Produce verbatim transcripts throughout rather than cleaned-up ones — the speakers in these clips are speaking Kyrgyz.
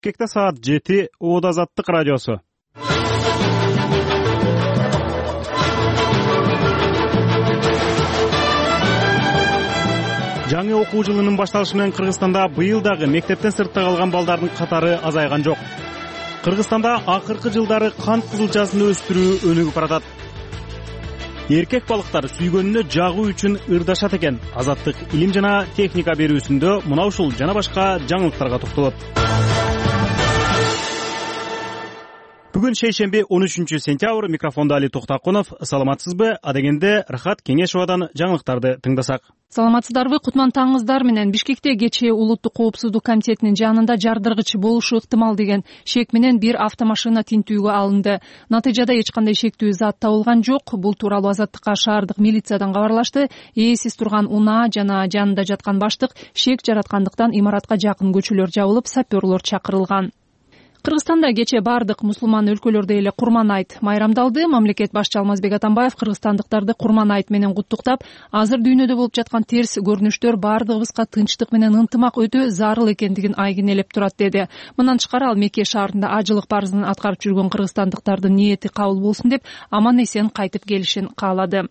Бишкекте саат жети. Оод Азаттык радиосу. Жаңы окуу жылынын башталышы менен Кыргызстанда быйыл дагы мектептен сыртта калган балдардын катары азайган жок. Кыргызстанда акыркы жылдары кант кызылчасын өстүрүү өнүгүп баратат. Эркек балыктар сүйгөнүнө жагуу үчүн ырдашат экен. Азаттык илим жана техника берүүсүндө мына ушул жана башка жаңылыктарга токтолот. Бүгүн шейшемби он үчүнчү сентябрь. Микрофондо Али Токтакунов. Саламатсызбы? Адегенде Рахат Кеңешовадан жаңылыктарды тыңдасак. Саламатсыздарбы? Кутман таңыңыздар менен. Бишкекте кечээ Улуттук коопсуздук комитетинин жанында жардыргыч болушу ыктымал деген шек менен бир автомашина тинтүүгө алынды. Натыйжада эч кандай шектүү зат табылган жок. Бул тууралуу Азаттыкка шаардык милициядан кабарлашты. Ээсиз турган унаа жана жанында жаткан баштык шек жараткандыктан имаратка жакын көчөлөр жабылып, саперлор чакырылган. Кыргызстанда кечээ бардык мусулман өлкөлөрдө эле Курман айт майрамдалды. Мамлекет башчы Алмазбек Атамбаев кыргызстандыктарды Курман айт менен куттуктап, азыр дүйнөдө болуп жаткан терс көрүнүштөр бардыгыбызга тынчтык менен ынтымак өтө зарыл экендигин айгинелеп турат деди. Мындан тышкары ал Мекке шаарында ажылык парызын аткарып жүргөн кыргызстандыктардын ниети кабыл болсун деп, аман эсен кайтып келишин каалады.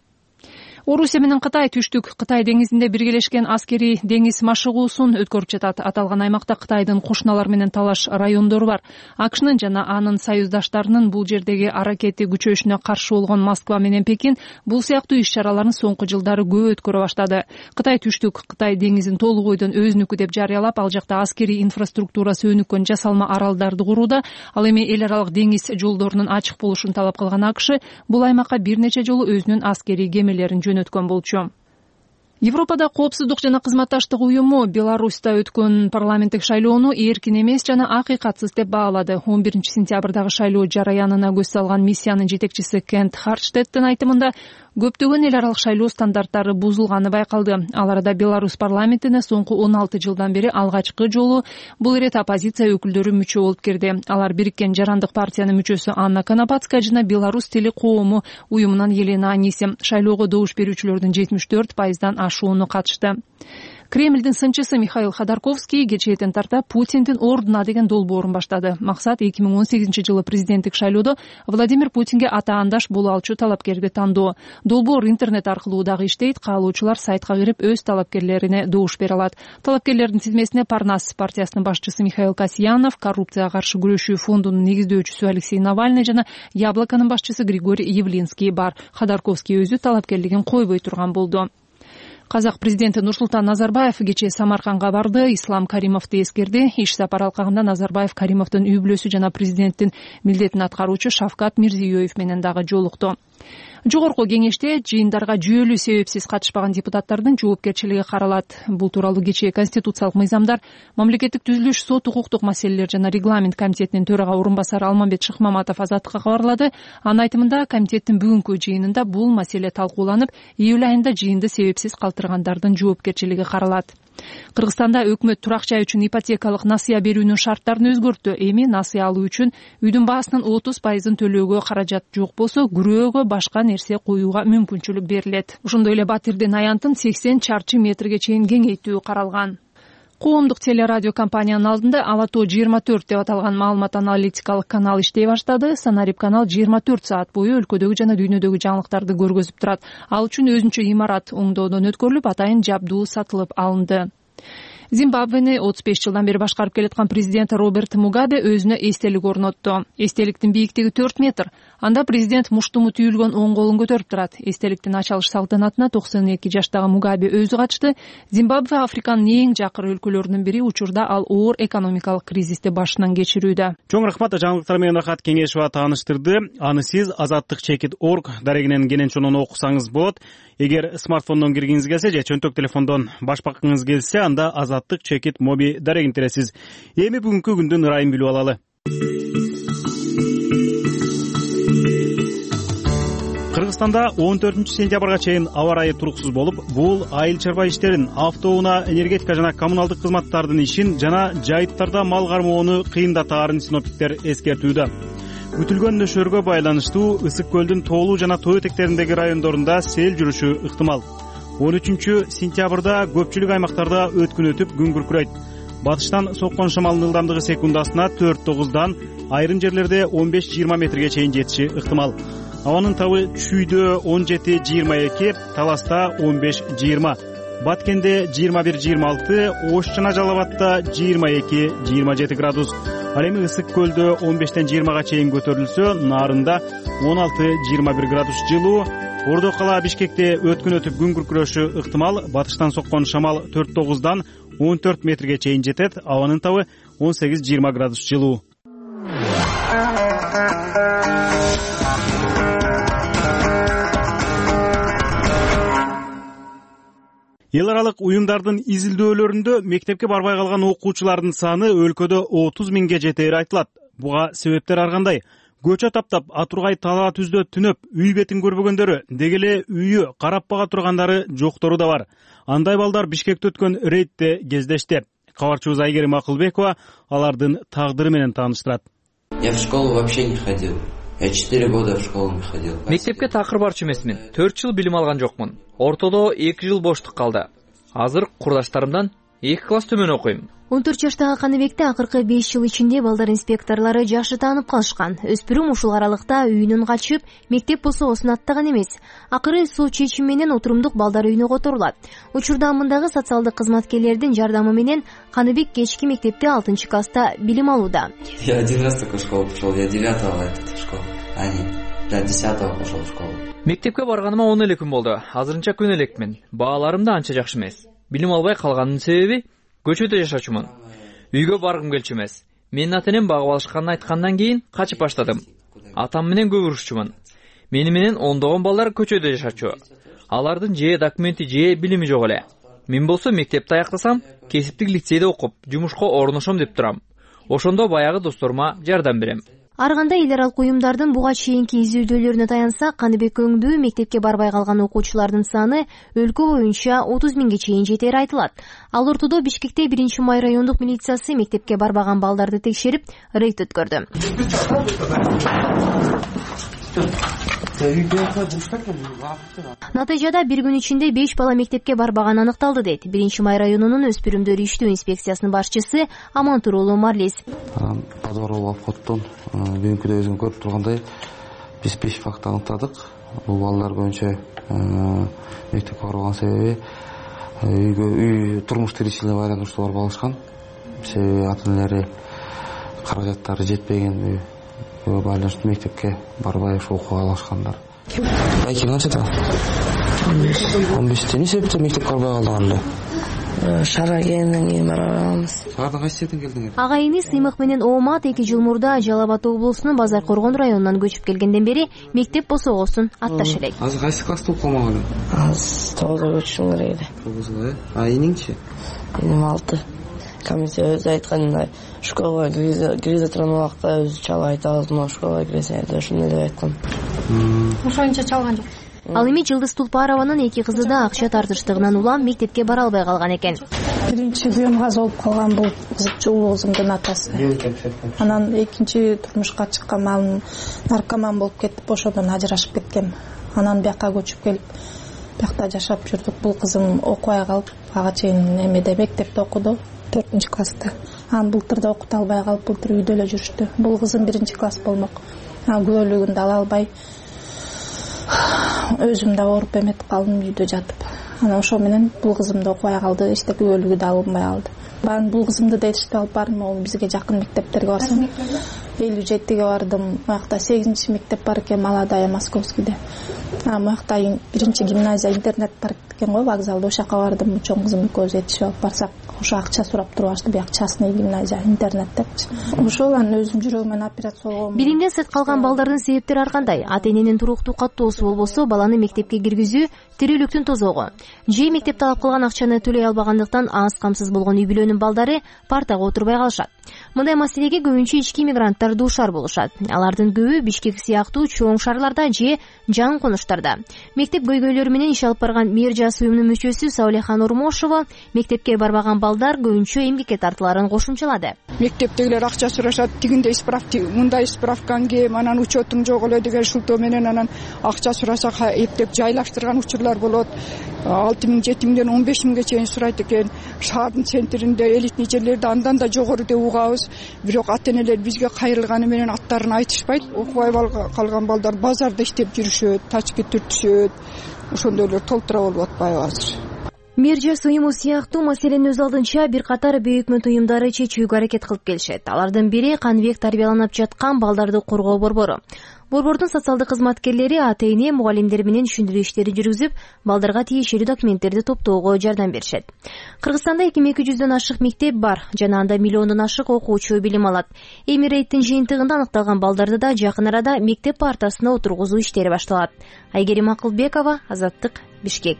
Орусия менен Кытай түштүк Кытай деңизинде биргелешкен аскери деңиз машыгуусун өткөрүп жатат. Аталган аймакта Кытайдын кушуналар менен талаш райондору бар. АКШнын жана анын союздаштарынын бул жердеги аракети күчөшүнө каршы болгон Москва менен Пекин бул сыяктуу иш-чараларын соңку жылдары көп өткөрө баштады. Кытай түштүк Кытай деңизин толук бойдон өзүнүкү деп жарыялап, ал жакта аскери инфраструктурасы өнүккөн жасалма аралдарды курууда. Ал эми эл аралык деңиз жолдорунун ачык болушун талап кылган АКШ бул аймакка бир нече жолу өзүнүн аскери кемелерин жөнөткөн болчу. Европада коопсуздук жана кызматташтык уюму Беларуста өткөн парламенттик шайлоону эркин эмес жана акыйкатсыз деп баалады. он биринчи сентябрдагы шайлоо жараянына көз салган миссиянын жетекчиси Кент Харштеттин айтымында көптөгөн эл аралык шайлоо стандарттары бузулганы байкалды. Ал арада Беларусь парламентине соңку он алты жылдан бери алгачкы жолу бул ирет оппозиция өкүлдөрү мүчө болуп кирди. Алар Бириккен жарандык партиянын мүчөсү Анна Конопатская жана Беларусь тили коому уюмунан Елена Аниси. Шайлоого добуш берүүчүлөрдүн жетимиш төрт пайыздан ашууну катышты. Кремлдин сынчысы Михаил Ходорковский кечээден тарта Путиндин ордуна деген долбоорун баштады. Максат эки миң он сегизинчи жылы президенттик шайлоодо Владимир Путинге атаандаш боло алчу талапкерди тандоо. Долбоор интернет аркылуу дагы иштейт. Каалоочулар сайтка кирип өз талапкерлерине добуш бере алат. Талапкерлердин тизмесине Парнас партиясынын башчысы Михаил Касьянов, коррупцияга каршы күрөшүү фондунун негиздөөчүсү Алексей Навальный жана Яблоконун башчысы Григорий Явлинский бар. Ходорковский өзү талапкерлигин койбой турган болду. Казак президенти Нурсултан Назарбаев кечээ Самаркандга барды. Ислам Каримовду эскерди. Иш сапар алкагында Назарбаев Каримовдун үй бүлөсү жана президенттин милдетин аткаруучу Шавкат Мирзиёев менен дагы жолукту. Жогорку кеңеште жыйындарга жүйөлүү себепсиз катышпаган депутаттардын жоопкерчилиги каралат. Бул тууралуу кечээ Конституциялык мыйзамдар, мамлекеттик түзүлүш, сот укуктук маселелер жана регламент комитетинин төрага орун басары Алмамбет Шыкмаматов Азаттыкка кабарлады. Анын айтымында комитеттин бүгүнкү жыйынында бул маселе талкууланып, июль айында жыйынды себепсиз калтыргандардын жоопкерчилиги каралат. Кыргызстанда өкмөт турак жай үчүн ипотекалык насыя берүүнүн шарттарын өзгөрттү. Эми насыя алуу үчүн үйдүн баасынын отуз пайызын төлөөгө каражат жок болсо, күрөөгө башка нерсе коюуга мүмкүнчүлүк берилет. Ошондой эле Батирдин аянтын сексен чарчы метрге чейин кеңейтүү каралган. Коомдук телерадио компаниянын алдында Алато жыйырма төрт деп аталган маалымат аналитикалык канал иштей баштады. Санарип канал жыйырма төрт саат бою өлкөдөгү жана дүйнөдөгү жаңылыктарды көргөзүп турат. Ал үчүн өзүнчө имарат оңдоодон өткөрүлүп, атайын жабдуу сатылып алынды. Зимбабвени отуз беш жылдан бери башкарып келаткан президент Роберт Мугабе өзүнө эстелик орнотту. Эстеликтин бийиктиги төрт метр. Анда президент муштуму түйүлгөн оң колун көтөрүп турат. Эстеликтин ачылыш салтанатына токсон эки жаштагы Мугабе өзү катышты. Зимбабве Африканын эң жакыр өлкөлөрүнүн бири, учурда ал оор экономикалык кризисти башынан кечирүүдө. Чоң рахмат. Жаңылыктар менен Рахат Кеңешова тааныштырды. Аны сиз азаттык чекит точка орг дарегинен кенен окусаңыз болот. Эгер смартфондон киргиңиз келсе же чөнтөк телефондон башпакыңыз келсе, анда азаттык чекит моби дарегин тересиз. Эми бүгүнкү күндүн ырайын билип алалы. Кыргызстанда он төртүнчү сентябрга чейин аба ырайы туруксуз болуп, бул айыл чарба иштерин, автоунаа, энергетика жана коммуналдык кызматтардын ишин жана жайыттарда мал кармоону кыйындатаарын синоптиктер эскертүүдө. Күтүлгөн нөшөргө байланыштуу Ысык көлдүн Тоолуу жана Тоо этектериндеги райондорунда сел жүрүшү ыктымал. он үчүнчү сентябрда көпчүлүк аймактарда өткүн өтүп күн күркүрөйт. Батыштан соккон шамалдын ылдамдыгы секундасына төрт тогуздан, айрым жерлерде он беш жыйырма метрге чейин жетиши ыктымал. Абанын табы Чүйдө он жети жыйырма эки, Таласта он беш жыйырма, Баткенде жыйырма бир жыйырма алты, Ош жана Жалал Абадта жыйырма эки жыйырма жети градус. Ал эми Ысык көлдө он бештен жыйырмага чейин көтөрүлсө, Нарында он алты жыйырма бир градус жылуу. Ордо кала Бишкекте өткөн өтүп күн күркүрөшү ыктымал. Батыштан соккон шамал төрт тогуздан он төрт метрге чейин жетет. Абанын табы он сегиз жыйырма градус жылуу. Эл аралык уюмдардын изилдөөлөрүндө мектепке барбай калган окуучулардын саны өлкөдө отуз миңге жетери айтылат. Буга себептер ар кандай? Көчө таптап, атургай талаа түздө түнөп, үй бетин көрбөгөндөрү, деги эле үйү карап бага тургандары жоктору да бар. Андай балдар Бишкекте өткөн рейдте кездешти. Кабарчыбыз Айгерим Акылбекова алардын тагдыры менен тааныштырат. Я в школу вообще не ходил. Я четыре года в школу не ходил. Мектепке такыр барчу эмесмин. төрт жыл билим алган жокмун. Ортодо эки жыл боштук калды. Азыр курдаштарымдан эки класс төмөн окуйм. он төрт жаштагы Каныбекти акыркы беш жыл ичинде балдар инспекторлору жакшы таанып калышкан. Өспүрүм ушул аралыкта үйүнөн качып, мектеп босогосун аттаган эмес. Акыры сот чечими менен отурумдук балдар үйүнө которулат. Учурда мындагы социалдык кызматкерлердин жардамы менен Каныбек кечки мектепте алтынчы класста билим алууда. Я один раз только в школу пошел, я девятого в школу, а не для десятого пошел в школу. Мектепке барганыма он эле күн болду. Азырынча күн элекмин. Бааларым да анча жакшы эмес. Билим албай калганымдын себеби көчөдө жашачумун. Үйгө баргым келчү эмес. Менин ата-энем багып алышканын айткандан кийин качып баштадым. Атам менен көп урушчумун. Мени менен ондогон балдар көчөдө жашачу. Алардын же документи же билими жок эле. Мен болсо мектепти аяктасам, кесиптик лицейде окуп, жумушка орношом деп турам. Ошондо баягы досторума жардам берем. Ар кандай эл аралык уюмдардын буга чейинки изилдөөлөрүнө таянсак, Каныбек өңдүү мектепке барбай калган окуучулардын саны өлкө боюнча отуз миңге чейин жетери айтылат. Ал ортодо Бишкекте биринчи май райондук милициясы мектепке барбаган балдарды текшерип, рейд өткөрдү. Натыйжада бир күн ичинде беш бала мектепке барбаган аныкталды дейт биринчи май районунун өспүрүмдөр иштөө инспекциясынын башчысы Амантур уулу Марлис. Подворовый обходтон бүгүнкү өзүң көрүп тургандай биз беш факт аныктадык. Бул балдар боюнча мектепке барбаган себеби үйгө үй турмуш тиричилиğine байланыштуу барып алышкан. Себеби ата-энелери каражаттары жетпеген байланыштуу мектепке барбай окууга алышкандар. Айки канчада? он беште. Эмне себептен мектепке барбай калдыңар эле? Шара келгенден кийин барабыз. Шаардан кайсы жерден келдиңер? Агайыны Сыймык менен Оомат эки жыл мурда Жалал Абад облусунун Базар Коргон районунан көчүп келгенден бери мектеп босогосун атташ элек. Азыр кайсы класста окуп калмак элең? Аз тогузга көчүшүм керек эле. тогузга, э? А эниңчи? Эним алты. Комиссия өзү айткандай, школага кире турган убакта өзү чалып айтабыз, но школага киресиң деп ошондой деп айткан. Ошончо чалган жок. Ал эми Жылдыз Тулпарованын эки кызы да акча тартыштыгынан улам мектепке бара албай калган экен. Биринчи күйөөм каза болуп калган бул улуу кызымдын атасы. Анан экинчи турмушка чыккан малым наркоман болуп кетип, ошодон ажырашып кеткем. Анан бияка көчүп келип, биякта жашап жүрдүк. Бул кызым окубай калып, ага чейин эмеде мектепте окуду, төртүнчү класста. Анан былтыр да окута албай калып, былтыр үйдө эле жүрүштү. Бул кызым биринчи класс болмок. Анан күбөлүгүн да ала албай өзүм да ооруп эметип калдым үйдө жатып. Анан ошо менен бул кызым да окубай калды, эчтеке күбөлүгү да алынбай калды. Барын бул кызымды да эшитип алып бардым, ол бизге жакын мектептерге барсам. элүү жетиге бардым. Буякта сегизинчи мектеп бар экен, Молодая Московскийде. Анан буякта биринчи гимназия интернет бар экен го, вокзалда, ошака бардым. Чоң кызым экөөбүз этишип алып барсак, ошо акча сурап турбашты, бияк частный гимназия интернет депчи. Ошол анан өзүм жүрөгүмөн операция болгом. Билимден сырт калган балдардын себептери ар кандай? Ата-эненин туруктуу каттоосу болбосо, баланы мектепке киргизүү тирүүлүктүн тозогу. Же мектеп талап кылган акчаны төлөй албагандыктан аз камсыз болгон үй бүлөнүн балдары партага отурбай калышат. Мындай маселеге көбүнчө ички мигранттар дуушар болушат. Алардын көбү Бишкек сыяктуу чоң шаарларда же жаңы конуштарда. Мектеп көйгөйлөрү менен иш алып барган Мээржас уюмунун мүчөсү Саулехан Ормошова мектепке барбаган балдар көбүнчө эмгекке тартыларын кошумчалады. Мектептегилер акча сурашат, тигиндей справка, мындай справкаң кем, анан учетуң жок эле деген шылтоо менен анан акча сураса эптеп жайлаштырган учурлар болот. алты миң жети миңден он беш миңге чейин сурайт экен. Шаардын центринде, элитный жерлерде андан да жогору деп угабыз. Бирок ата-энелер бизге кайрылганы менен аттарын айтышпайт. Окубай калган балдар базарда иштеп жүрүшөт, тачки түртүшөт. Ошондойлор толтура болуп атпайбы азыр? Мержас уюму сыяктуу маселени өз алдынча бир катар бейөкмөт уюмдары чечүүгө аракет кылып келишет. Алардын бири Каныбек тарбияланып жаткан балдарды коргоо борбору. Борбордун социалдык кызматкерлери ата-эне, мугалимдер менен түшүндүрүү иштерин жүргүзүп, балдарга тиешелүү документтерди топтоого жардам беришет. Кыргызстанда эки миң эки жүздөн ашык мектеп бар жана анда миллиондон ашык окуучу билим алат. Эми рейдтин жыйынтыгында аныкталган балдарды да жакын арада мектеп партасына отургузуу иштери башталат. Айгерим Акылбекова, Азаттык, Бишкек.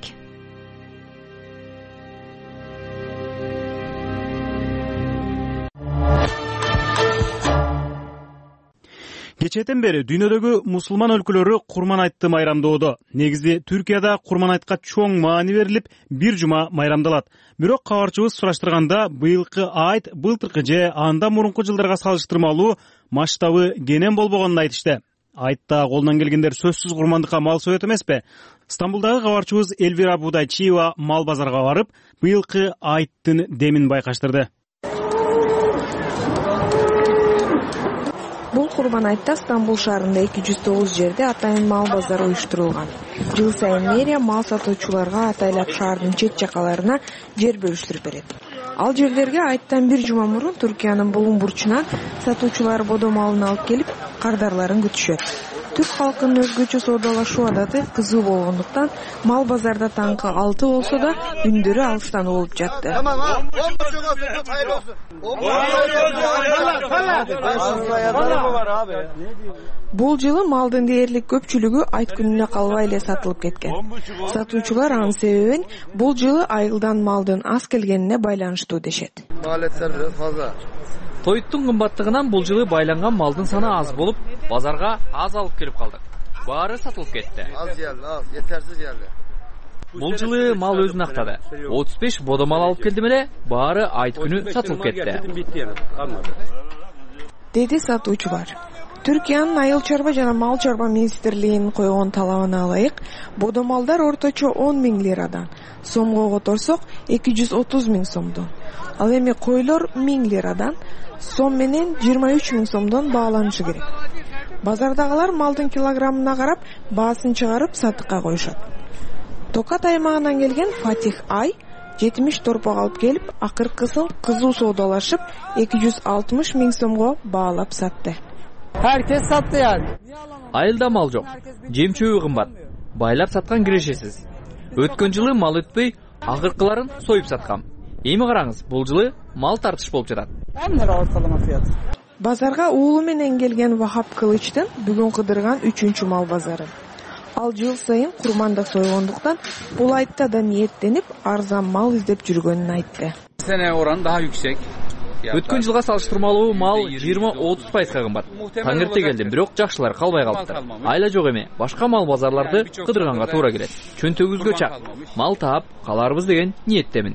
Кечээден бери дүйнөдөгү мусулман өлкөлөрү Курман айтты майрамдоодо. Негизи Түркияда Курман айтка чоң маани берилип, бир жума майрамдалат. Бирок кабарчыбыз сураштырганда быйылкы айт былтыркы же андан мурунку жылдарга салыштырмалуу масштабы кенен болбогонун айтышты. Айтта колунан келгендер сөзсүз курмандыкка мал соет эмеспи? Стамбулдагы кабарчыбыз Элвира Будайчиева мал базарга барып, быйылкы айттын демин байкаштырды. Бул Курман айтта Стамбул шаарында эки жүз тогуз жерде атайын мал базары уюштурулган. Жыл сайын мэрия мал сатуучуларга атайлап шаардын чет жакаларына жер бөлүштүрүп берет. Ал жерлерге айттан бир жума мурун Түркиянын булуң бурчунан сатуучулар бодо малын алып келип, кардарларын күтүшөт. Түрк халкынын өзгөчө соодалашуу адаты кызуу болгондуктан мал базарда таңкы алты болсо да үндөрү алыстан угулуп жатты. Бул жылы малдын дээрлик көпчүлүгү айт күнүнө калбай эле сатылып кеткен. Сатуучулар анын себебин бул жылы айылдан малдын аз келгенине байланыштуу дешет. Тоюттун кымбаттыгынан бул жылы байланган малдын саны аз болуп, базарга аз алып келип калдык. Баары сатылып кетти. Az geldi, az, yetersiz geldi. Бул жылы мал өзүн актады. отуз беш бодо мал алып келдим эле, баары айт күнү сатылып кетти. Деди сатуучулар. Түркиянын айыл чарба жана мал чарба министрлигинин койгон талабына ылайык, бодо малдар орточо он миң лирадан, сомго которсок эки жүз отуз миң сомдон. Ал эми койлор миң лирадан, сом менен жыйырма үч миң сомдон бааланышы керек. Базардагылар малдын килограммына карап, баасын чыгарып сатыкка коюшат. Токат аймагынан келген Фатих Ай жетимиш торпок алып келип, акыркысын кызуу соодалашып эки жүз алтымыш миң сомго баалап сатты. Herkes sattı yani. Айылда мал жок. Жем-чөбү кымбат. Байлап саткан кирешесиз. Өткөн жылы мал өтпөй, акыркыларын союп саткам. Эми караңыз, бул жылы мал тартыш болуп жатат. Базарга уулу менен келген Вахап Кылычтын бүгүн кыдырган үчүнчү мал базары. Ал жыл сайын курманда сойгондуктан бул айтта да ниеттенип арзан мал издеп жүргөнүн айтты. Sene oranı daha yüksek. Өткөн жылга салыштырмалуу мал жыйырма отуз пайызга кымбат. Таң эрте келдим, бирок жакшылар калбай калыптыр. Айла жок эми, башка мал базарларды кыдырганга туура келет. Чөнтөгүбүзгө чак. Мал таап каларбыз деген ниеттемин.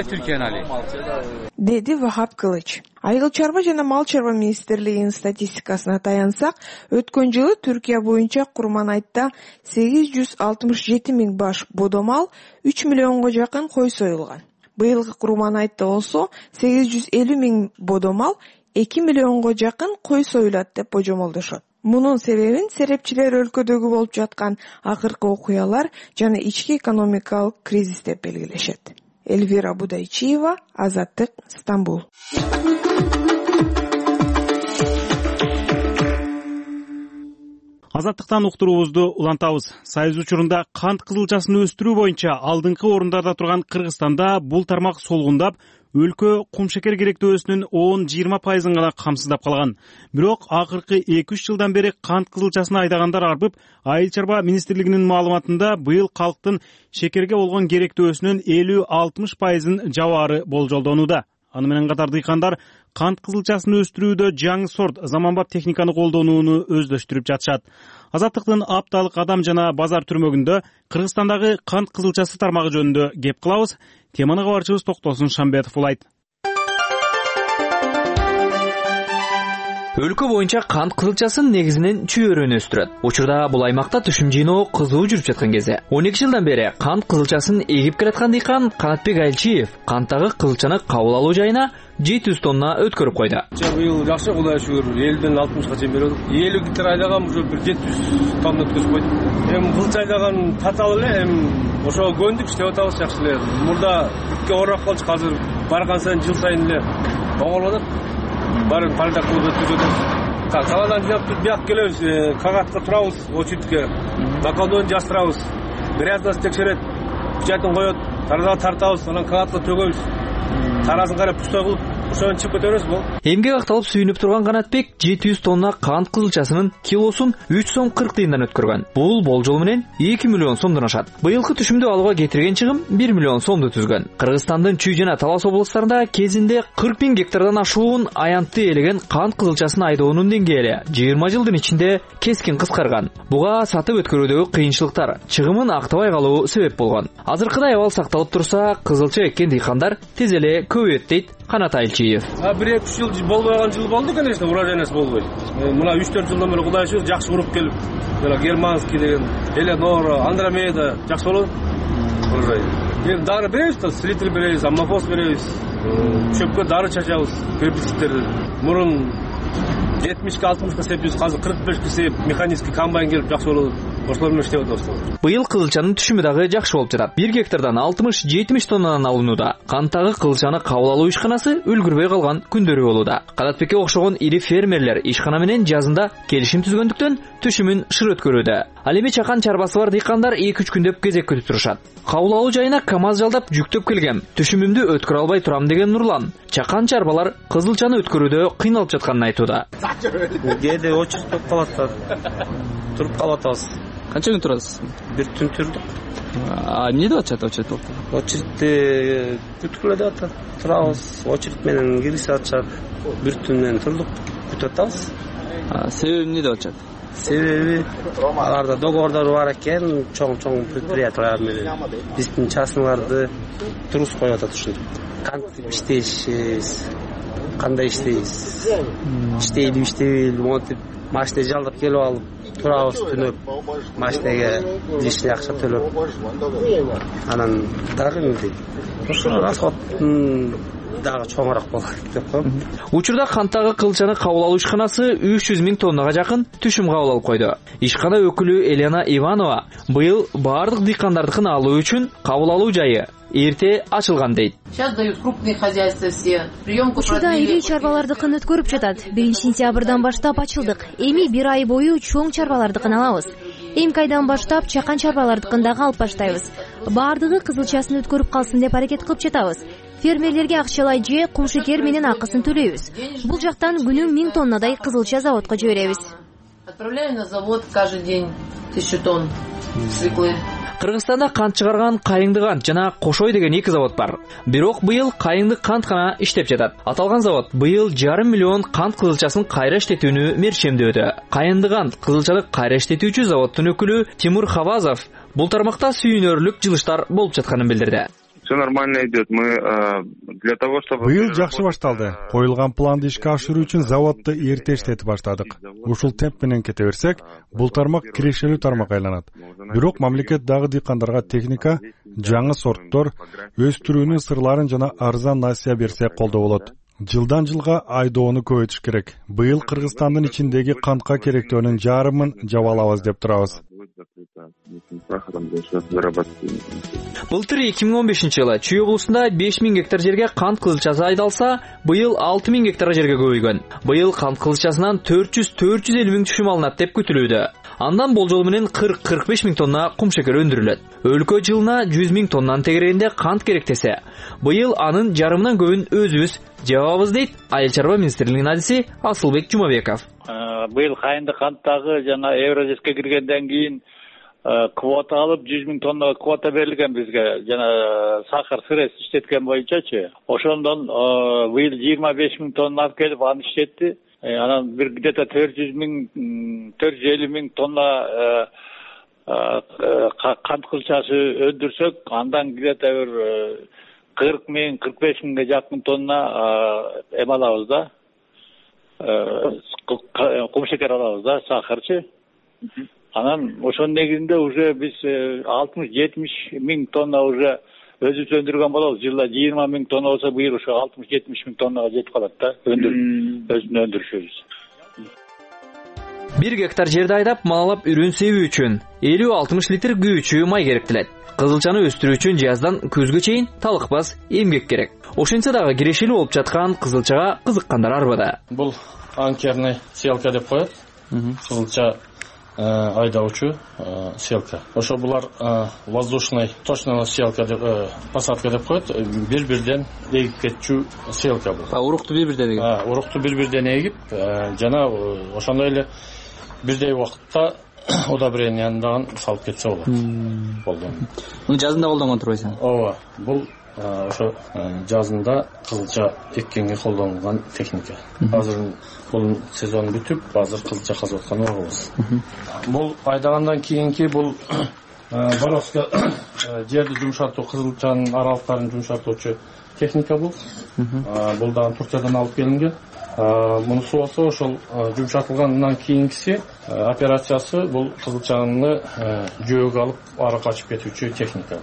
Деди Вахап Кылыч. Айыл чарба жана мал чарба министрлигинин статистикасына таянсак, өткөн жылы Түркия боюнча Курман айтта сегиз жүз алтымыш жети миң баш бодо мал, үч миллионго жакын кой союлган. Быйылгы Курман айтта болсо сегиз жүз элүү миң бодо мал, эки миллионго жакын кой союлат деп божомолдошот. Мунун себебин серепчилер өлкөдөгү болуп жаткан акыркы окуялар жана ички экономикалык кризис деп белгилешет. Элвира Будайчиева, Азаттык, Стамбул. Азаттыктан уктуруубузду улантабыз. Союз учурунда кант кызылчасын өстүрүү боюнча алдыңкы орундарда турган Кыргызстанда бул тармак солгундап, өлкө кумшекер керектөөсүнүн он жыйырма пайызын гана камсыздап калган. Бирок акыркы эки үч жылдан бери кант кызылчасын айдагандар арбып, Айыл чарба министрлигинин маалыматында быйыл калктын шекерге болгон керектөөсүнүн элүү алтымыш пайызын жабаары болжолдонууда. Аны менен катар дыйкандар кант кызылчасын өстүрүүдө жаңы сорт заманбап техниканы колдонууну өздөштүрүп жатышат. Азаттыктын апталык адам жана базар түрмөгүндө Кыргызстандагы кант кызылчасы тармагы жөнүндө кеп кылабыз. Теманы кабарчыбыз Токтосун Шамбетов улайт. Өлкө боюнча кант кызылчасын негизинен чүйөрөнү өстүрөт. Учурда бул аймакта түшүм жыйноо кызуу жүрүп жаткан кезде. он эки жылдан бери кант кызылчасын эгип келаткан дыйкан Канатбек Айлчиев канттагы кызылчаны кабыл алуу жайына жети жүз тонна өткөрүп койду. Быйыл жакшы, Кудайга шүгүр, элүүдөн алтымышка чейин бердик. элүү гектар айлаган уже бир жети жүз тонна өткөзүп койдук. Эми кызылча айлаган таталы эле, эми ошого көндүк, иштеп атабыз жакшы эле. Мурда бүткө ооруп калчу, азыр барган сайын жыл сайын эле оңолуп атат. Барын парадак кылып өткөзүп атабыз. Каладан жинап туруп бияк келебиз, кагатка турабыз, очередке. Накалдоон жастырабыз. Грязность текшерет, печатын коет, таразага тартабыз, анан кагатка төгөбүз. Тарасын карап пустой кылып, ошону чыгып кетебиз бул. Эмгек акталып сүйүнүп турган Канатбек жети жүз тонна кант кызылчасынын килосун үч сом кырк тыйындан өткөргөн. Бул болжол менен эки миллион сомдон ашат. Быйылкы түшүмдү алууга кетирген чыгым бир миллион сомду түзгөн. Кыргызстандын Чүй жана Талас облустарында кезинде кырк миң гектардан ашуун аянтты элеген кант кызылчасын айдоонун деңгээли жыйырма жылдын ичинде кескин кыскарган. Буга сатып өткөрүүдөгү кыйынчылыктар чыгымын актабай калуу себеп болгон. Азыркыдай абал сакталып турса, кызылча эккен дыйкандар тез эле көбөйөт дейт Канат Айлчиев. бир эки үч жыл болбой калган жыл болду, конечно, урожайность болбой. Мына үч төрт жылдан бери Кудай шүгүр жакшы уруп келип, мына Германский деген, Элеонора, Андромеда жакшы болот. Урожай. Эми дары беребиз да, слитель беребиз, аммофос беребиз. Чөпкө дары чачабыз, гербицидтерди. Мурун жетимишке алтымышка сеппиз, азыр кырк бешке сеп, механический комбайн келип жакшы болот. Ошолор менен иштеп атабыз. Быйыл кызылчанын түшүмү дагы жакшы болуп жатат. бир гектардан алтымыш жетимиш тоннадан алынууда. Канттагы кызылчаны кабыл алуу ишканасы үлгүрбөй калган күндөрү болууда. Канатбекке окшогон ири фермерлер ишкана менен жазында келишим түзгөндүктөн түшүмүн шыр өткөрүүдө. Ал эми чакан чарбасы бар дыйкандар эки үч күндөп кезек күтүп турушат. Кабыл алуу жайына КАМАЗ жалдап жүктөп келгем. Түшүмүмдү өткөрө албай турам деген Нурлан. Чакан чарбалар кызылчаны өткөрүүдө кыйналып жатканын айтууда. Кээде очередь болуп калат. Туруп калып атабыз. Канча күн турасыз? Бир түн турдук. А эмне деп атышат очередь болуп? Очередти күткүлө деп атат. Турабыз, очередь менен киргизип атышат. Бир түн менен турдук, күтүп атабыз. Себеби эмне деп атышат? Себеби аларда договордор бар экен, чоң-чоң предприятиялар менен биздин частныйларды турус коюп атат ушинтип. Кантип иштейбиз? Кандай иштейбиз? Иштейби, иштейби, монтип машина жалдап келип алып турабыз түнөп, машинеге лишний акча төлөп. Анан дагы эмне? Ошо расходтун дагы чоңураак болот деп коем. Учурда канттагы кылчаны кабыл алуу ишканасы үч жүз миң тоннага жакын түшүм кабыл алып койду. Ишкана өкүлү Елена Иванова быйыл баардык дыйкандардыкын алуу үчүн кабыл алуу жайы эрте ачылган дейт. Учурда ири чарбалардыкын өткөрүп жатат. биринчи сентябрдан баштап ачылдык. Эми бир ай бою чоң чарбалардыкын алабыз. Эмки айдан баштап чакан чарбалардыкын дагы алып баштайбыз. Баардыгы кызылчасын өткөрүп калсын деп аракет кылып жатабыз. Фермерлерге акчалай же кумшекер менен акысын төлөйбүз. Бул жактан күнү миң тоннадай кызылча заводко жиберебиз. Отправляю на завод каждый день тысячу тонн свеклы. Кыргызстанда кант чыгарган Кайыңды кант жана Кошой деген эки завод бар. Бирок быйыл Кайыңды кант гана иштеп жатат. Аталган завод быйыл жарым миллион кант кызылчасын кайра иштетүүнү мерчемдөдө. Кайыңды кант кызылчаны кайра иштетүүчү заводдун өкүлү Тимур Хавазов бул тармакта сүйүнөрлүк жылыштар болуп жатканын билдирди. Все нормально идет. Мы для того, чтобы... Быйыл жакшы башталды. Коюлган планды ишке ашыруу үчүн заводду эрте иштетип баштадык. Ушул темп менен кете берсек, бул тармак кирешелүү тармак айланат. Бирок мамлекет дагы дыйкандарга техника, жаңы сорттор, өстүрүүнүн сырларын жана арзан насыя берсе колдоо болот. Жылдан жылга айдоону көбөйтүш керек. Быйыл Кыргызстандын ичиндеги кантка керектөөнүн жарымын жаба алабыз деп турабыз. Былтыр эки миң он бешинчи жылы Чүй облусунда беш миң гектар жерге кант кызылчасы айдалса, быйыл алты миң гектар жерге көбөйгөн. Быйыл кант кызылчасынан төрт жүз төрт жүз элүү миң түшүм алынат деп күтүлүүдө. Андан болжол менен кырк кырк беш миң тонна кумшекер өндүрүлөт. Өлкө жылына жүз миң тоннаны тегерегинде кант керектесе, быйыл анын жарымынан көбүн өзүбүз жабабыз дейт Айыл чарба министрлигинин адиси Асылбек Жумабеков. Быйыл Кайыңды канттагы жана Евразиске киргенден кийин квота алып жүз миң тонна квота берилген бизге жана сахар сырец иштеткен боюнчачы. Ошондон быйыл жыйырма беш миң тонна алып келип аны иштетти. Анан бир где-то төрт жүз миң төрт жүз элүү миң тонна кант кызылчасы өндүрсөк, андан где-то бир кырк миң кырк беш миңге жакын тонна эме алабыз да, кумшекер алабыз да, сахарчы. Анан ошонун негизинде уже биз алтымыш жетимиш миң тонна уже өзүбүз өндүргөн болобуз. Жылда жыйырма миң тонна болсо, быйыл ошо алтымыш жетимиш миң тоннага жетип калат да, өзүнүн өндүрүшүбүз. бир гектар жерди айдап малалап үрүн себүү үчүн элүү алтымыш литр күйүүчү май керектелет. Кызылчаны өстүрүү үчүн жаздан күзгө чейин талыкпас эмгек керек. Ошентсе дагы кирешелүү болуп жаткан кызылчага кызыккандар арбада. Бул анкерный селка деп коет. Кызылча айдоочу селка. Ошо булар воздушный точно селка деп посадка деп коет. Бир-бирден эгип кетчү селка бул. Урукту бир-бирден эгип. А, урукту бир-бирден егип, жана ошондой эле бирдей убакытта удобрениянын дагы салып кетсе болот. Болду. Муну жазында колдонгон турбайсың? Ооба. Бул ошо жазында кызылча эккенге колдонулган техника. Азыр бул сезон бүтүп, азыр кызылча казып аткан убагыбыз. Бул айдагандан кийинки бул бороска жерди жумшартуу, кызылчанын аралыктарын жумшартуучу техника бул. Бул дагы Турциядан алып келинген. Муну суосо ошол жумшартылгандан кийинкиси операциясы бул кызылчаны жөөгө алып ары качып кетүүчү техника.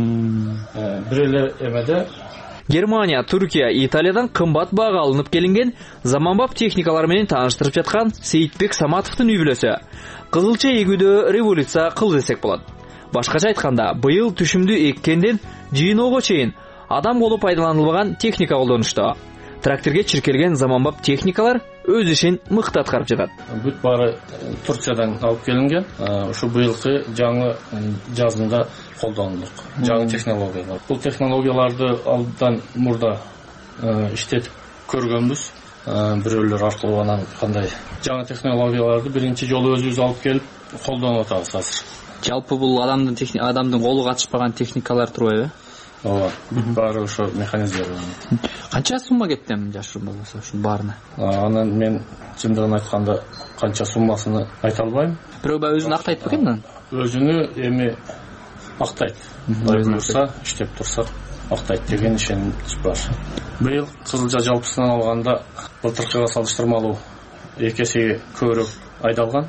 Бир эле эмеде Германия, Түркия, Италиядан кымбат баага алынып келинген заманбап техникалар менен тааныштырып жаткан Сейитбек Саматовдун үй бүлөсү кызылча эгүүдө революция кылды десек болот. Башкача айтканда, быйыл түшүмдү эккенден жыйноого чейин адам колу пайдаланылбаган техника колдонушту. Тракторге чиркелген заманбап техникалар өз ишин мыкты аткарып жатат. Бүт баары Турциядан алып келинген. Ушу быйылкы жаңы жазында колдонулук. Жаңы технологиялар. Бул технологияларды алдан мурда иштетип көргөнбүз. Бирөөлөр аркылуу анан кандай жаңы технологияларды биринчи жолу өзүбүз алып келип колдонуп атабыз азыр. Жалпы бул адамдын адамдын колу катышпаган техникалар турбайбы? Ооба, баары ошо механизмдер. Канча сумма кетти жашырын болсо ушунун баарына? Анан мен чындыгын айтканда канча суммасын айта албайм. Бирок өзүн актайт бекен? Өзүнү эми актайт. Өзүнү иштеп турса актайт деген ишенич бар. Быйыл кызылча жалпысынан алганда былтыркыга салыштырмалуу эки эсеге көбүрөөк айдалган.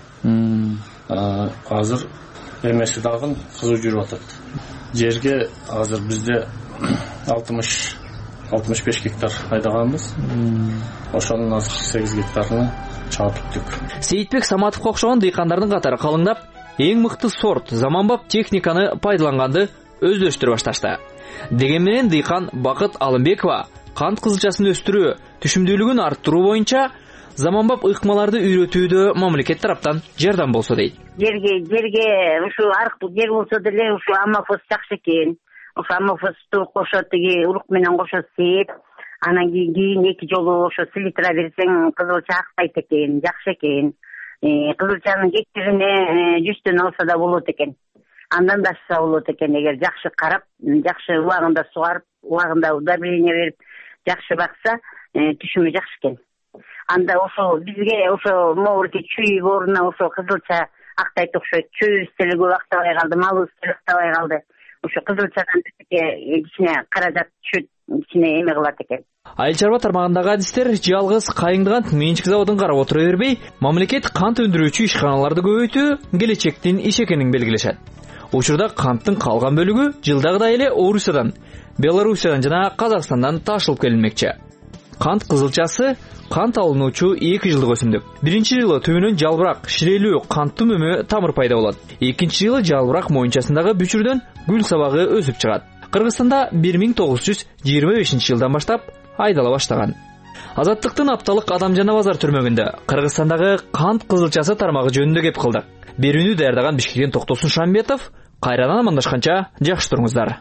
Азыр эмеси дагы кызуу жүрүп атат. Жерге азыр бизде алтымыш алтымыш беш гектар айдаганбыз. Ошонун азыр кырк сегиз гектарын чаап бүттүк. Сейитбек Саматовго окшогон дыйкандардын катары калыңдап, эң мыкты сорт заманбап техниканы пайдаланганды өздөштүрө башташты. Деген менен дыйкан Бакыт Алымбекова кант кызылчасын өстүрүү, түшүмдүүлүгүн арттыруу боюнча заманбап ыкмаларды үйрөтүүдө мамлекет тараптан жардам болсо дейт. Жерге жерге ушу арыктуу жер болсо деле ушу аммофос жакшы экен. Ушу аммофосту кошо тиги урук менен кошо сээп, анан кийин эки жолу ошо селитра берсең кызылча актайт экен, жакшы экен. Кызылчанын кептирине жүздөн алса да болот экен. Андан да ашса болот экен, эгер жакшы карап, жакшы убагында сугарып, убагында удобрение берип, жакшы бакса, түшүмү жакшы экен. Анда ошо бизге ошо могурки чүй ордуна ошо кызылча актайт окшойт. Чүйүбүз деле көп актабай калды, малыбыз деле актабай калды. Ошо кызылчадан кичине каражат түшөт, кичине эме кылат экен. Айыл чарба тармагындагы адистер жалгыз кайыңдыган менчик заводун карап отура бербей, мамлекет кант өндүрүүчү ишканаларды көбөйтүү келечектин иши экенин белгилешет. Учурда канттын калган бөлүгү жылдагыдай эле Орусиядан, Белоруссиядан жана Казакстандан ташылып келинмекчи. Кант кызылчасы кант алынуучу эки жылдык өсүмдүк. Биринчи жылы төбүнөн жалбырак, ширелүү, канттуу мөмө тамыр пайда болот. Экинчи жылы жалбырак моюнчасындагы бүчүрдөн гүл сабагы өсүп чыгат. Кыргызстанда бир миң тогуз жүз жыйырма бешинчи жылдан баштап айдала баштаган. Азаттыктын апталык Адам жана базар түрмөгүндө Кыргызстандагы кант кызылчасы тармагы жөнүндө кеп кылдык. Берүүнү даярдаган Бишкектен Токтосун Шамбетов, кайрадан амандашканча жакшы туруңуздар.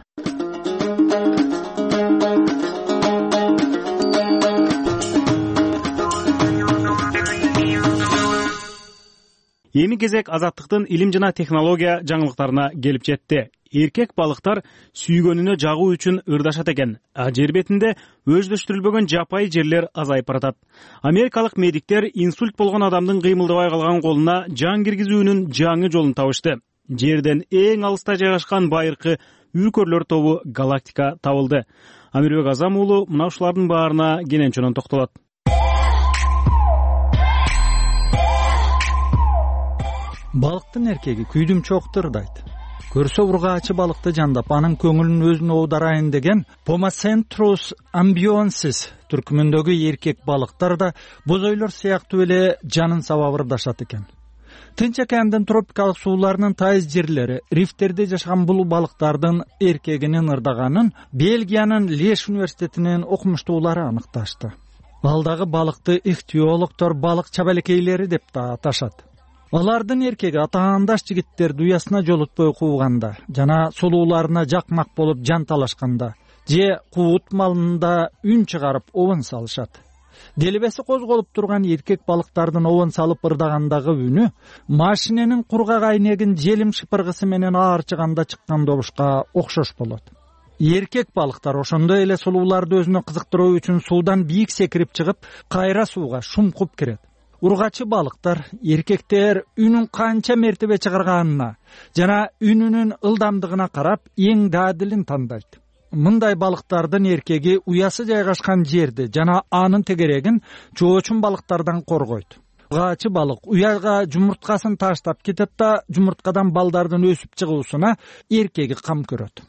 Эми кезек Азаттыктын илим жана технология жаңылыктарына келип жетти. Эркек балыктар сүйгөнүнө жагуу үчүн ырдашат экен, а жер бетинде өздөштүрүлбөгөн жапайы жерлер азайып баратат. Америкалык медиктер инсульт болгон адамдын кыймылдабай калган колуна жан киргизүүнүн жаңы жолун табышты. Жерден эң алыста жайгашкан байыркы үркөрлөр тобу галактика табылды. Амирбек Азам уулу мына ушулардын баарына кененчөнөн токтолот. Балыктын эркеги күйдүм чоктурдайт. Көрсө ургаачы балыкты жандап, анын көңүлүн өзүнө аударайын деген Pomacentrus ambionsis түркүмүндөгү эркек балыктар да бозойлор сыяктуу эле жанын сабап ырдашат экен. Тынч океандын тропикалык сууларынын тайыз жерлери, рифтерде жашаган бул балыктардын эркегинин ырдаганын Бельгиянын Леш университетинин окумуштуулары аныкташты. Ал дагы балыкты ихтиологдор балык чабалекейлери деп да аташат. Алардын эркеги атаандаш жигиттерди уясына жолотпой кууганда жана сулууларына жакмак болуп жан талашканда же куут малында үн чыгарып обон салышат. Делебеси козголуп турган эркек балыктардын обон салып ырдагандагы үнү машиненин кургак айнегин желим шыпыргысы менен аарчыганда чыккан добушка окшош болот. Эркек балыктар ошондой эле сулууларды өзүнө кызыктыруу үчүн суудан бийик секирип чыгып, кайра сууга шумкуп кирет. Ургачы балыктар эркектер үнүн канча мертебе чыгарганына жана үнүнүн ылдамдыгына карап эң даадилин тандайт. Мындай балыктардын эркеги уясы жайгашкан жерди жана анын тегерегин чоочун балыктардан коргойт. Ургачы балык уяга жумурткасын таштап кетет да жумурткадан балдардын өсүп чыгуусуна эркеги кам көрөт.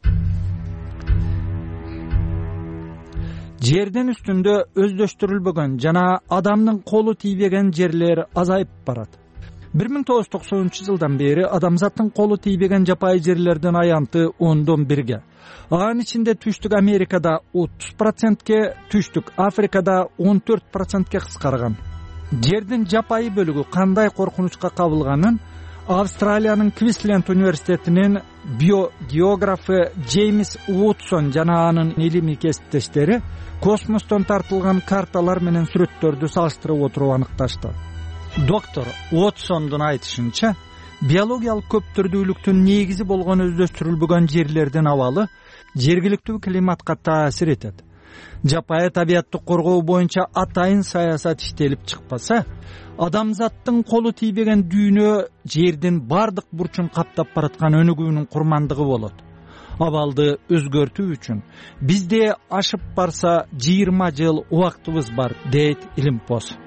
Жердин үстүндө өздөштүрүлбөгөн жана адамдын колу тийбеген жерлер азайып барат. бир миң тогуз жүз токсонунчу жылдан бери адамзаттын колу тийбеген жапайы жерлердин аянты ондон бирге. Анын ичинде Түштүк Америкада отуз процентке, Түштүк Африкада он төрт процентке кыскарган. Жердин жапайы бөлүгү кандай коркунучка кабылганын Австралиянын Квинсленд университетинин биогеографы Джеймс Уотсон жана анын илимий кесиптештери космостон тартылган карталар менен сүрөттөрдү салыштырып отуруп аныкташты. Доктор Уотсондун айтышынча, биологиялык көптүрдүүлүктүн негизи болгон өздөштүрүлбөгөн жерлердин абалы жергиликтүү климатка таасир этет. Жапайы табиатты коргоо боюнча атайын саясат иштелип чыкпаса, адамзаттын колу тийбеген дүйнө жердин бардык бурчун каптап бараткан өнүгүүнүн курмандыгы болот. Абалды өзгөртүү үчүн бизде ашып барса жыйырма жыл убактыбыз бар, дейт Илимпоз.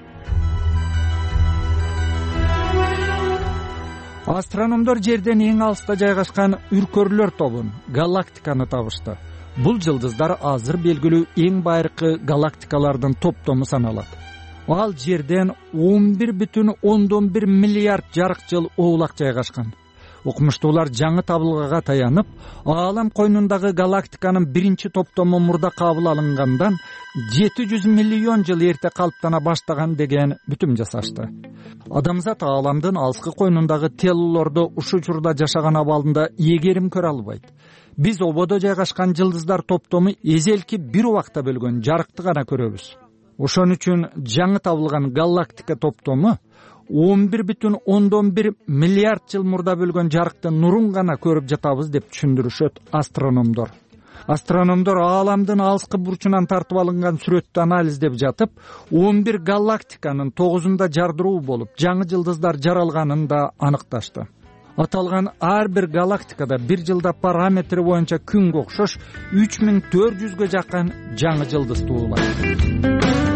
Астрономдор жерден эң алыста жайгашкан үркөрлөр тобун, галактиканы табышты. Бул жылдыздар азыр белгилүү эң байыркы галактикалардын топтому саналат. Ал жерден он бир бүтүн ондон бир миллиард жарык жыл оолак жайгашкан. Окумуштуулар жаңы табылгага таянып, аалам койнундагы галактиканын биринчи топтому мурда кабыл алынгандан жети жүз миллион жыл эрте калыптана баштаган деген бүтүм жасашты. Адамзат ааламдын алыскы койнундагы телолордо ушул учурда жашаган абалында эгерим көрө албайт. Биз ободо жайгашкан жылдыздар топтому эзелки бир убакта бөлгөн жарыкты гана көрөбүз. Ошон үчүн жаңы табылган галактика топтому он бир бүтүн ондон бир миллиард жыл мурда бөлгөн жарыктын нурун гана көрүп жатабыз деп түшүндүрүшөт астрономдор. Астрономдор ааламдын алыскы бурчунан тартып алынган сүрөттү анализдеп жатып, он бир галактиканын тогузунда жардыруу болуп, жаңы жылдыздар жаралганын да аныкташты. Аталган ар бир галактикада бир жылда параметри боюнча күнгө окшош үч миң төрт жүзгө жакын жаңы жылдыз туулат.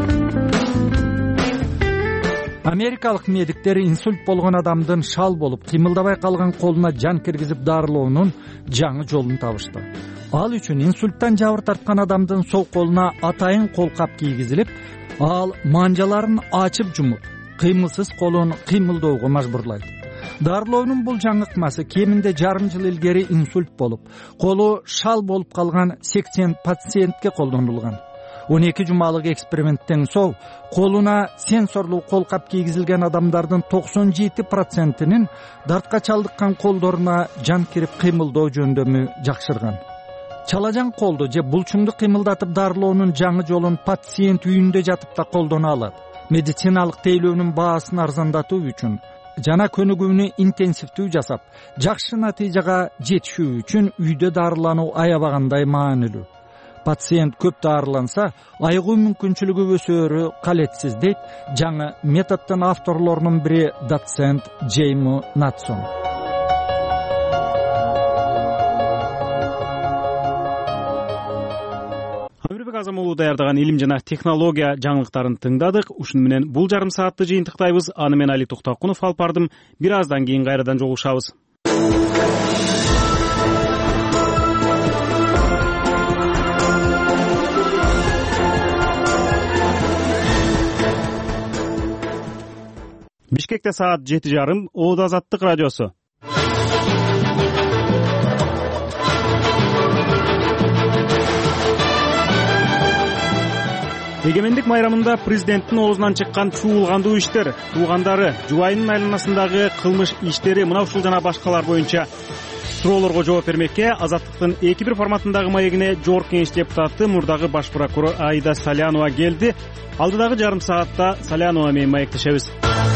Америкалык медиктер инсульт болгон адамдын шал болуп кыймылдабай калган колуна жан киргизип дарылоонун жаңы жолун табышты. Ал үчүн инсульттан жабыр тарткан адамдын сол колуна атайын колкап кийгизилип, ал манжаларын ачып жумуп, кыймылсыз колун кыймылдоого мажбурлайт. Дарылоонун бул жаңы ыкмасы кеминде жарым жыл илгери инсульт болуп, колу шал болуп калган сексен пациентке колдонулган. он эки жумалык эксперименттен соң колуна сенсорлуу колкап кийгизилген адамдардын токсон жети процентинин дартка чалдыккан колдоруна жан кирип кыймылдоо жөндөмү жакшырган. Чалажан колду же булчуңду кыймылдатып дарылоонун жаңы жолун пациент үйүндө жатып да колдоно алат. Медициналык тейлөөнүн баасын арзандатуу үчүн жана көнүгүүнү интенсивдүү жасап, жакшы натыйжага жетишүү үчүн үйдө дарылануу аябагандай маанилүү. Пациент көп дарыланса, айыгуу мүмкүнчүлүгү өсөөрү калетсиз, дейт жаңы методдун авторлорунун бири доцент Джейми Натсон. Амирбек Азам уулу даярдаган илим жана технология жаңылыктарын тыңдадык. Ушуну менен бул жарым саатты жыйынтыктайбыз. Аны мен Али Токтокунов алып бардым. Бир аздан кийин кайрадан жолугушабыз. Бишкекте саат жети жарым. Оод Азаттык радиосу. Эгемендик майрамында президенттин оозунан чыккан чуулгандуу иштер, туугандары, жубайынын айланасындагы кылмыш иштери, мына ушул жана башкалар боюнча суроолорго жооп бермекке Азаттыктын эки бир форматындагы маегине Жогорку Кеңеш депутаты, мурдагы баш прокурор Аида Салянова келди. Алдыдагы жарым саатта Салянова менен маектешебиз.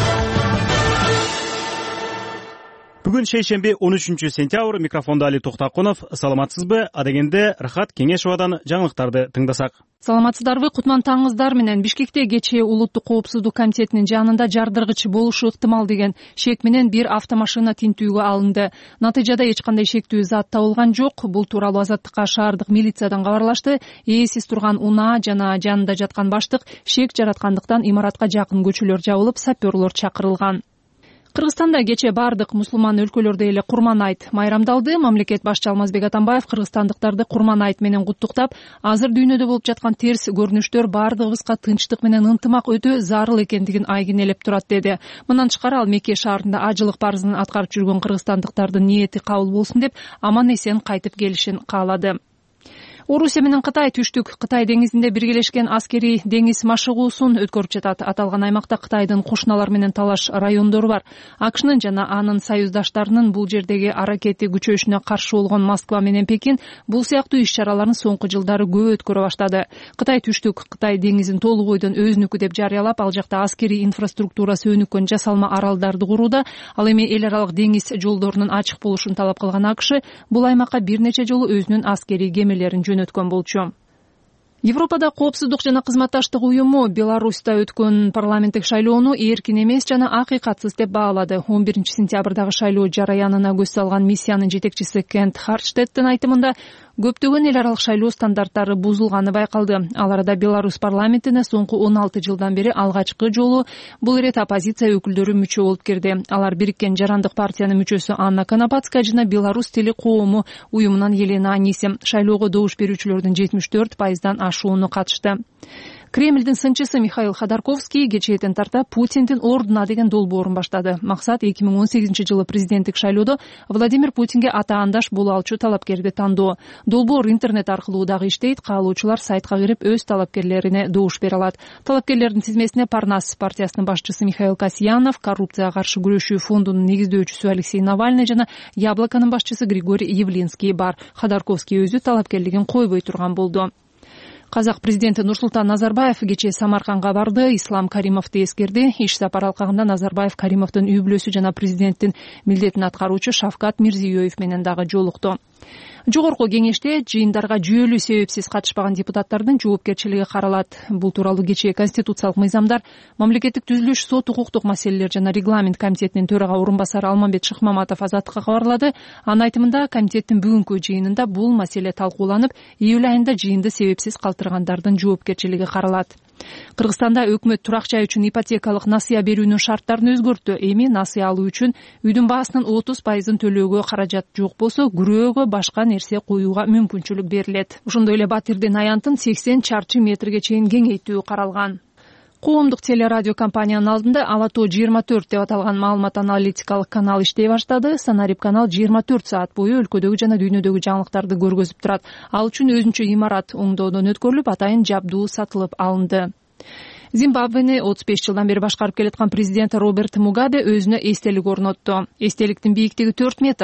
Бүгүн шейшемби он үчүнчү сентябрь, микрофондо Али Токтокунов. Саламатсызбы? Адегенде Рахат Кеңешовадан жаңылыктарды тыңдасак. Саламатсыздарбы? Кутман таңыңыздар менен. Бишкекте кечээ Улуттук коопсуздук комитетинин жанында жардыргыч болушу ыктымал деген шек менен бир автомашина тинтүүгө алынды. Натыйжада эч кандай шектүү зат табылган жок. Бул тууралуу Азаттыкка шаардык милициядан кабарлашты. Ээсиз турган унаа жана жанында жаткан баштык шек жараткандыктан имаратка жакын көчөлөр жабылып, саперлор чакырылган. Кыргызстанда кечээ бардык мусулман өлкөлөрдө эле Курман айт майрамдалды. Мамлекет башчы Алмазбек Атамбаев кыргызстандыктарды Курман айт менен куттуктап, азыр дүйнөдө болуп жаткан терс көрүнүштөр бардыгыбызга тынчтык менен ынтымак өтө зарыл экендигин айгинелеп турат деди. Мындан тышкары ал Мекке шаарында ажылык парызын аткарып жүргөн кыргызстандыктардын ниети кабыл болсун деп, аман эсен кайтып келишин каалады. Орусия менен Кытай түштүк Кытай деңизинде биргелешкен аскерий деңиз машыгуусун өткөрүп жатат. Аталган аймакта Кытайдын кушуналар менен талаш райондору бар. АКШнын жана анын союздаштарынын бул жердеги аракети күчөшүнө каршы болгон Москва менен Пекин бул сыяктуу иш-чараларын соңку жылдары көп өткөрө баштады. Кытай түштүк Кытай деңизин толук бойдон өзүнүкү деп жарыялап, ал жакта аскерий инфраструктурасы өнүккөн жасалма аралдарды курууда. Ал эми эл аралык деңиз жолдорунун ачык болушун талап кылган АКШ бул аймакка бир нече жолу өзүнүн аскерий кемелерин өткөн болчу. Европада коопсуздук жана кызматташтык уюму Беларуста өткөн парламенттик шайлоону эркин эмес жана акыйкатсыз деп баалады. он биринчи сентябрдагы шайлоо жараянына көз салган миссиянын жетекчиси Кент Хартштеттин айтымында көптөгөн эл аралык шайлоо стандарттары бузулганы байкалды. Ал арада Беларусь парламентине соңку он алты жылдан бери алгачкы жолу бул ирет оппозиция өкүлдөрү мүчө болуп кирди. Алар Бириккен жарандык партиянын мүчөсү Анна Конопатская жана Беларусь тили коому уюмунан Елена Анисим. Шайлоого добуш берүүчүлөрдүн жетимиш төрт пайыздан ашууну катышты. Кремлдин сынчысы Михаил Ходорковский кечээден тарта Путиндин ордуна деген долбоорун баштады. Максат эки миң он сегизинчи жылы президенттик шайлоодо Владимир Путинге атаандаш боло алчу талапкерди тандоо. Долбоор интернет аркылуу дагы иштейт. Каалоочулар сайтка кирип өз талапкерлерине добуш бере алат. Талапкерлердин тизмесине Парнас партиясынын башчысы Михаил Касьянов, коррупцияга каршы күрөшүү фондунун негиздөөчүсү Алексей Навальный жана Яблоконун башчысы Григорий Явлинский бар. Ходорковский өзү талапкерлигин койбой турган болду. Казак президенти Нурсултан Назарбаев кечээ Самаркандга барды. Ислам Каримовду эскерди. Иш сапар алкагында Назарбаев Каримовдун үй бүлөсү жана президенттин милдетин аткаруучу Шавкат Мирзиёев менен дагы жолукту. Жогорку кеңеште жыйындарга жүйөлүү себепсиз катышпаган депутаттардын жоопкерчилиги каралат. Бул тууралуу кечээ конституциялык мыйзамдар, мамлекеттик түзүлүш, сот укуктук маселелер жана регламент комитетинин төрага орун басары Алмамбет Шыкмаматов Азаттыкка кабарлады. Анын айтымында комитеттин бүгүнкү жыйынында бул маселе талкууланып, июль айында жыйынды себепсиз калтыргандардын жоопкерчилиги каралат. Кыргызстанда өкмөт турак жай үчүн ипотекалык насыя берүүнүн шарттарын өзгөрттү. Эми насыя алуу үчүн үйдүн баасынын отуз пайызын төлөөгө каражат жок болсо, күрөөгө башка нерсе коюуга мүмкүнчүлүк берилет. Ошондой эле Батирдин аянтын сексен чарчы метрге чейин кеңейтүү каралган. Коомдук телерадио компаниянын алдында Алато жыйырма төрт деп аталган маалымат аналитикалык канал иштей баштады. Санарип канал жыйырма төрт саат бою өлкөдөгү жана дүйнөдөгү жаңылыктарды көргөзүп турат. Ал үчүн өзүнчө имарат оңдоодон өткөрүлүп, атайын жабдуу сатылып алынды. Зимбабвени отуз беш жылдан бери башкарып келаткан президент Роберт Мугабе өзүнө эстелик орнотту. Эстеликтин бийиктиги төрт метр.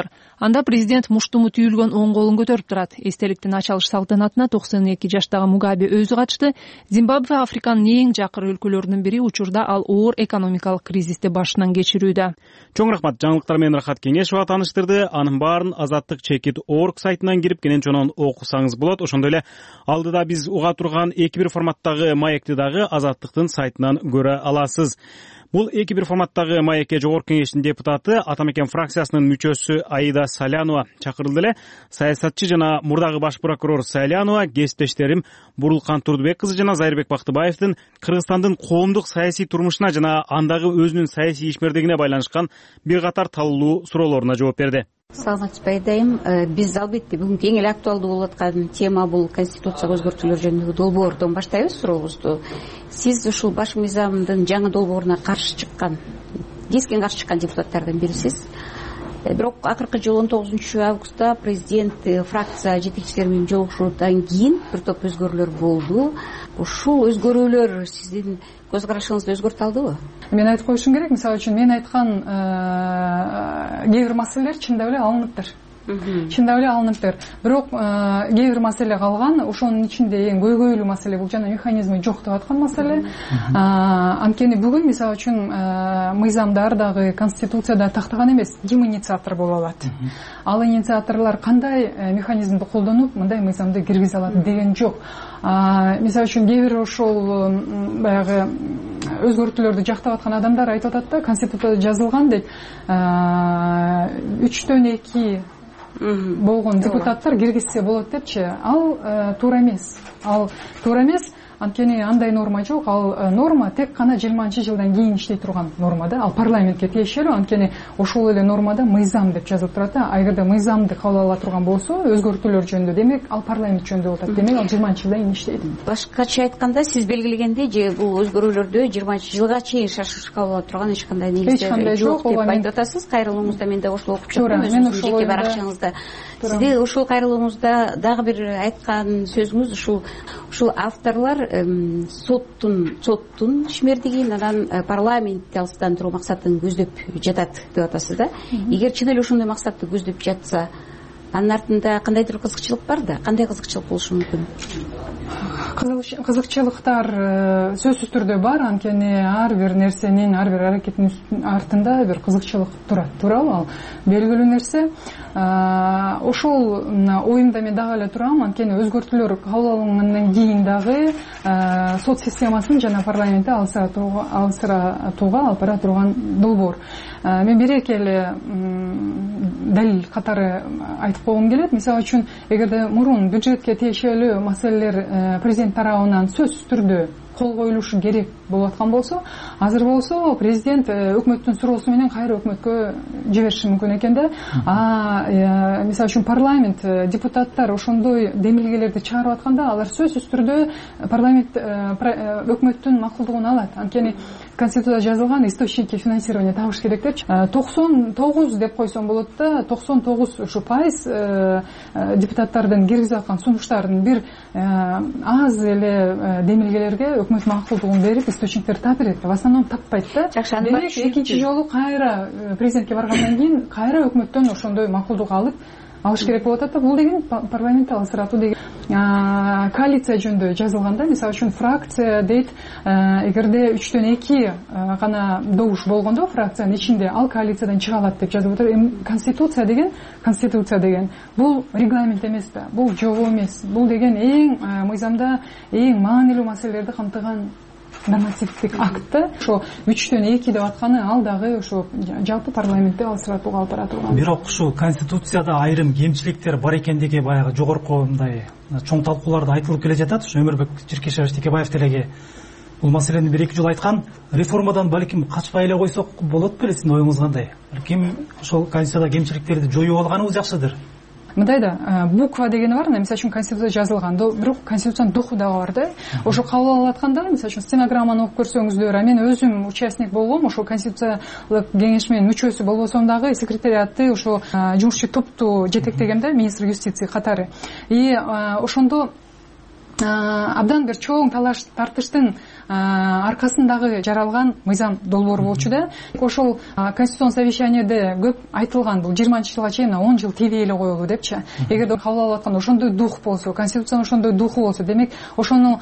анда президент муштуму түйүлгөн оң колун көтөрүп турат. Эстеликтин ачылыш салтанатына токсон эки жаштагы Мугабе өзү катышты. Зимбабве Африканын эң жакыр өлкөлөрүнүн бири, учурда ал оор экономикалык кризисти башынан кечирүүдө. Чоң рахмат. Жаңылыктар менен Рахат Кеңешова тааныштырды. Анын баарын Азаттык чекит точка орг сайтынан кирип кенен чонон окусаңыз болот. Ошондой эле алдыда биз уга турган эки бир форматтагы маекти дагы Азаттыктын сайтынан көрө аласыз. Бул эки бир форматтагы маекке Жогорку Кеңештин депутаты, Атамекен фракциясынын мүчөсү Аида Салянова чакырылды эле. Саясатчы жана мурдагы баш прокурор Салянова кесиптештерим Бурулкан Турдубек кызы жана Зайырбек Бактыбаевдин Кыргызстандын коомдук саясий турмушуна жана андагы өзүнүн саясий ишмердигине байланышкан бир катар талуу суроолоруна жооп берди. Саламатсызбы Айдайым. Биз албетте бүгүнкү эң эле актуалдуу болуп аткан тема бул конституцияга өзгөртүүлөр жөнүндөгү долбоордон баштайбыз сурообузду. Сиз ушул баш мыйзамдын жаңы долбооруна каршы чыккан, кескен каршы чыккан депутаттардын бирисиз. Бирок акыркы жылы он тогузунчу августта президент фракция жетекчилери менен жолугушуудан кийин бир топ өзгөрүүлөр болду. Ушул өзгөрүүлөр сиздин көз карашыңызды өзгөртө алдыбы? Мен айтып коюшум керек, мисалы үчүн мен айткан кээ бир маселелер чындап эле алыныптыр. Чындап эле алыныптыр. Бирок кээ бир маселе калган, ошонун ичинде эң көйгөйлүү маселе бул жана механизми жок деп аткан маселе. Анткени бүгүн мисалы үчүн мыйзамдардагы конституцияда тактаган эмес, ким инициатор боло алат. Ал инициаторлор кандай механизмди колдонуп мындай мыйзамды киргизе алат деген жок. Мисалы үчүн кээ бир ошол баягы өзгөртүүлөрдү жактап аткан адамдар айтып атат да, конституцияда жазылган дейт, үчтөн эки болгон депутаттар киргизсе болот депчи. Ал туура эмес. Ал туура эмес. Анткени андай норма жок. Ал норма тек гана жыйырманчы жылдан кийин иштей турган норма да. Ал парламентке тиешелүү. Анткени ошол эле нормада мыйзам деп жазылып турат да. Эгерде мыйзамды кабыл ала турган болсо, өзгөртүүлөр жөнүндө, демек ал парламент жөнүндө болот атат. Демек ал жыйырманчы жылдан кийин иштейт. Башкача айтканда, сиз белгилегендей же бул өзгөрүүлөрдү жыйырманчы жылга чейин шашып кабыл ала турган эч кандай негиздер жок деп айтып атасыз. Кайрылууңузда мен да ошол окуп чыктым. Өзүңүздүн жеке баракчаңызда. Сизде ушул кайрылууңузда дагы бир айткан сөзүңүз ушул ушул авторлор соттун соттун ишмердигин, анан парламентти алыстандыруу максатын көздөп жатат деп атасыз да. Эгер чын эле ошондой максатты көздөп жатса, анын артында кандайдыр кызыкчылык бар да? Кандай кызыкчылык болушу мүмкүн? Кызыкчылыктар сөзсүз түрдө бар. Анткени ар бир нерсенин, ар бир аракеттин артында бир кызыкчылык турат. Туурабы? Ал белгилүү нерсе. Ошол оюмда мен дагы эле турам. Анткени өзгөртүүлөр кабыл алынгандан кийин дагы сот системасын жана парламентти алыстыратууга алып бара турган долбоор. Мен бир эки эле далил катары айтып койгум келет. Мисалы үчүн, эгерде мурун бюджетке тиешелүү маселелер президент тарабынан сөзсүз түрдө кол коюлушу керек болуп аткан болсо, азыр болсо президент өкмөттүн суроосу менен кайра өкмөткө жибериши мүмкүн экен да. А мисалы үчүн парламент депутаттар ошондой демилгелерди чыгарып атканда, алар сөзсүз түрдө парламент өкмөттүн макулдугун алат. Анткени конституцияда жазылган источники финансирования табыш керек депчи. токсон тогуз деп койсом болот да. токсон тогуз ушу пайыз депутаттардын киргизип аткан сунуштардын бир аз эле демилгелерге өкмөт макулдугун берип, источниктерди таап берет. В основном таппайт да. Демек экинчи жолу кайра президентке баргандан кийин кайра өкмөттөн ошондой макулдук алып алыш керек болуп атат да. Бул деген парламентти алыстыратуу деген. Коалиция жөнүндө жазылганда, мисалы үчүн фракция дейт, эгерде үчтөн эки гана добуш болгондо фракциянын ичинде, ал коалициядан чыга алат деп жазып атат. Конституция деген, конституция деген бул регламент эмес да. Бул жобо эмес. Бул деген эң мыйзамда эң маанилүү маселелерди камтыган нормативдик акт. Ошо үчтөн эки деп атканы ал дагы ошо жалпы парламентти алыстыратууга алып бара турган. Бирок ушул конституцияда айрым кемчиликтер бар экендиги баягы жогорку мындай чоң талкууларда айтылып келе жатат. Ушу Өмүрбек Чиркешевич Текебаев делеги бул маселени бир эки жолу айткан. Реформадан балким качпай эле койсок болот беле, сиздин оюңуз кандай? Балким ошол конституцияда кемчиликтерди жоюп алганыбыз жакшыдыр. Мындай да, буква деген бар, мисалы үчүн конституция жазылган, бирок конституциянын духу дагы бар да. Ошо кабыл алып атканда, мисалы үчүн стенограмманы окуп көрсөңүздөр, а мен өзүм участник болгом, ошо конституциялык кеңеш менен мүчөсү болбосом дагы секретариатты, ошо жумушчу топту жетектегем да, министр юстиции катары. И ошондо абдан бир чоң талаш тартыштын аркасындагы жаралган мыйзам долбоор болчу да. Ошол конституцион совещаниеде көп айтылган, бул жыйырманчы жылга чейин он жыл тебей эле коелу депчи. Эгерде кабыл алып атканда ошондой дух болсо, конституциянын ошондой духу болсо, демек ошону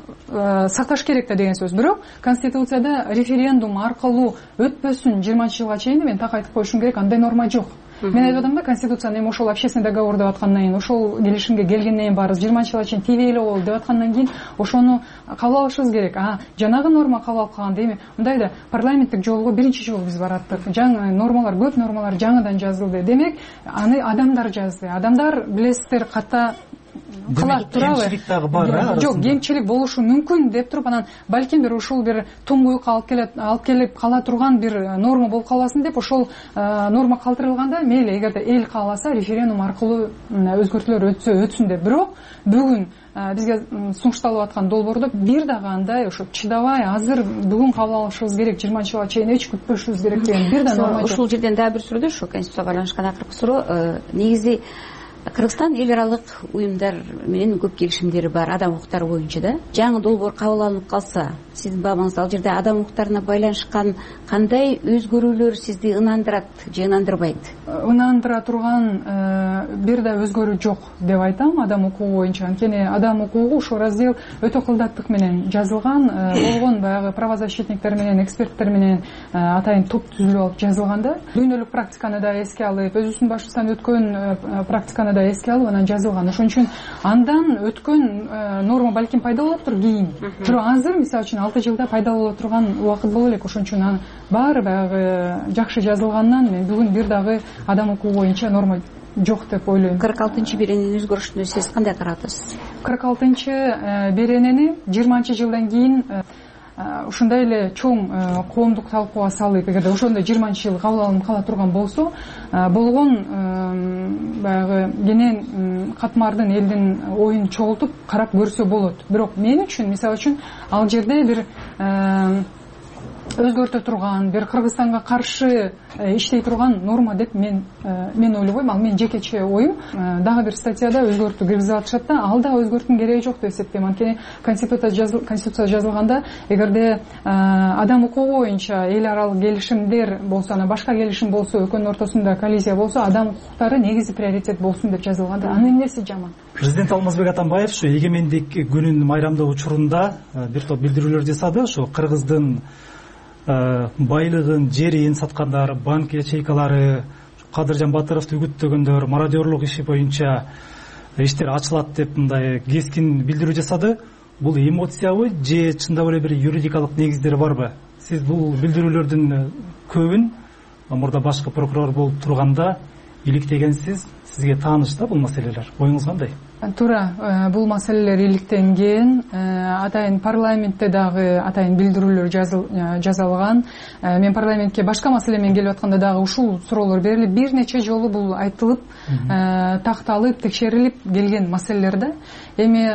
сакташ керек да деген сөз. Бирок конституцияда референдум аркылуу өтпөсүн жыйырманчы жылга чейин мен так айтып коюшум керек, андай норма жок. Мен айтып атам да, конституцияны эми ошол общественный договор деп аткандан кийин, ошол келишимге келгенден кийин баарыбыз жыйырманчы жылга чейин тебей эле коелу деп аткандан кийин ошону кабыл алышыбыз керек. А жанагы норма кабыл алып калганда эми мындай да парламенттик жолго биринчи жолу биз бараттык. Жаңы нормалар, көп нормалар жаңыдан жазылды. Демек аны адамдар жазды. Адамдар билесиздер ката кылат турабы? Кемчилик дагы бар, э? Жок, кемчилик болушу мүмкүн деп туруп, анан балким бир ушул бир туңгуюкка алып келет, алып келип кала турган бир норма болуп калбасын деп ошол норма калтырылганда, мейли эгерде эл кааласа референдум аркылуу өзгөртүүлөр өтсө өтсүн деп. Бирок бүгүн бизге сунушталып аткан долбоордо бир дагы андай ошо чыдабай азыр бүгүн кабыл алышыбыз керек, жыйырманчы жылга чейин эч күтпөшүбүз керек деген бир да норма жок. Ушул жерден дагы бир суроо, ошо конституцияга байланышкан акыркы суроо. Негизи Кыргызстан эл аралык уюмдар менен көп келишимдери бар адам укуктары боюнча да. Жаңы долбоор кабыл алынып калса, сиздин бабаңыз ал жерде адам укуктарына байланышкан кандай өзгөрүүлөр сизди ынандырат же ынандырбайт? Ынандыра турган бир да өзгөрүү жок деп айтам адам укугу боюнча. Анткени адам укугу ошол раздел өтө кылдаттык менен жазылган, болгон баягы правозащитниктер менен, эксперттер менен атайын топ түзүлүп алып жазылганда, дүйнөлүк практиканы да эске алып, өзүбүздүн башыбыздан өткөн практиканы да эске алып анан жазылган. Ошон үчүн андан өткөн норма балким пайда болоптур кийин. Бирок азыр мисалы үчүн алты жылда пайда боло турган убакыт боло элек. Ошон үчүн анын баары баягы жакшы жазылгандан мен бүгүн бир дагы адам укугу боюнча норма жок деп ойлойм. кырк алтынчы беренени өзгөрүшүнө сиз кандай карап атасыз? кырк алтынчы беренени жыйырманчы жылдан кийин ушундай эле чоң коомдук талкууга салып, эгерде ошондой жыйырманчы жыл кабыл алынып кала турган болсо, болгон баягы кенен катмардын элдин оюн чогултуп карап көрсө болот. Бирок мен үчүн, мисалы үчүн, ал жерде бир өзгөртө турган, бир Кыргызстанга каршы иштей турган норма деп мен мен ойлобойм. Ал менин жекече оюм. Дагы бир статьяда өзгөртүү киргизип атышат да, ал да өзгөртүүнүн кереги жок деп эсептейм. Анткени конституция жазылганда, эгерде адам укугу боюнча эл аралык келишимдер болсо, анан башка келишим болсо, экөөнүн ортосунда коллизия болсо, адам укуктары негизи приоритет болсун деп жазылган да. Анын эмнеси жаман? Президент Алмазбек Атамбаев ушу эгемендик күнүн майрамдоо учурунда бир топ билдирүүлөр жасады. Ошо кыргыздын байлыгын, жерин саткандар, банк ячейкалары, Кадыржан Батыровду үгүттөгөндөр, мародерлук иши боюнча иштер ачылат деп мындай кескин билдирүү жасады. Бул эмоциябы же чындап эле бир юридикалык негиздери барбы? Сиз бул билдирүүлөрдүн көбүн мурда башкы прокурор болуп турганда иликтегенсиз, сизге тааныш да бул маселелер. Оюңуз кандай? Туура, бул маселелер иликтенген, атайын парламентте дагы атайын билдирүүлөр жазылган. Мен парламентке башка маселе менен келип атканда дагы ушул суроолор берилип, бир нече жолу бул айтылып, такталып, текшерилип келген маселелер да. Эми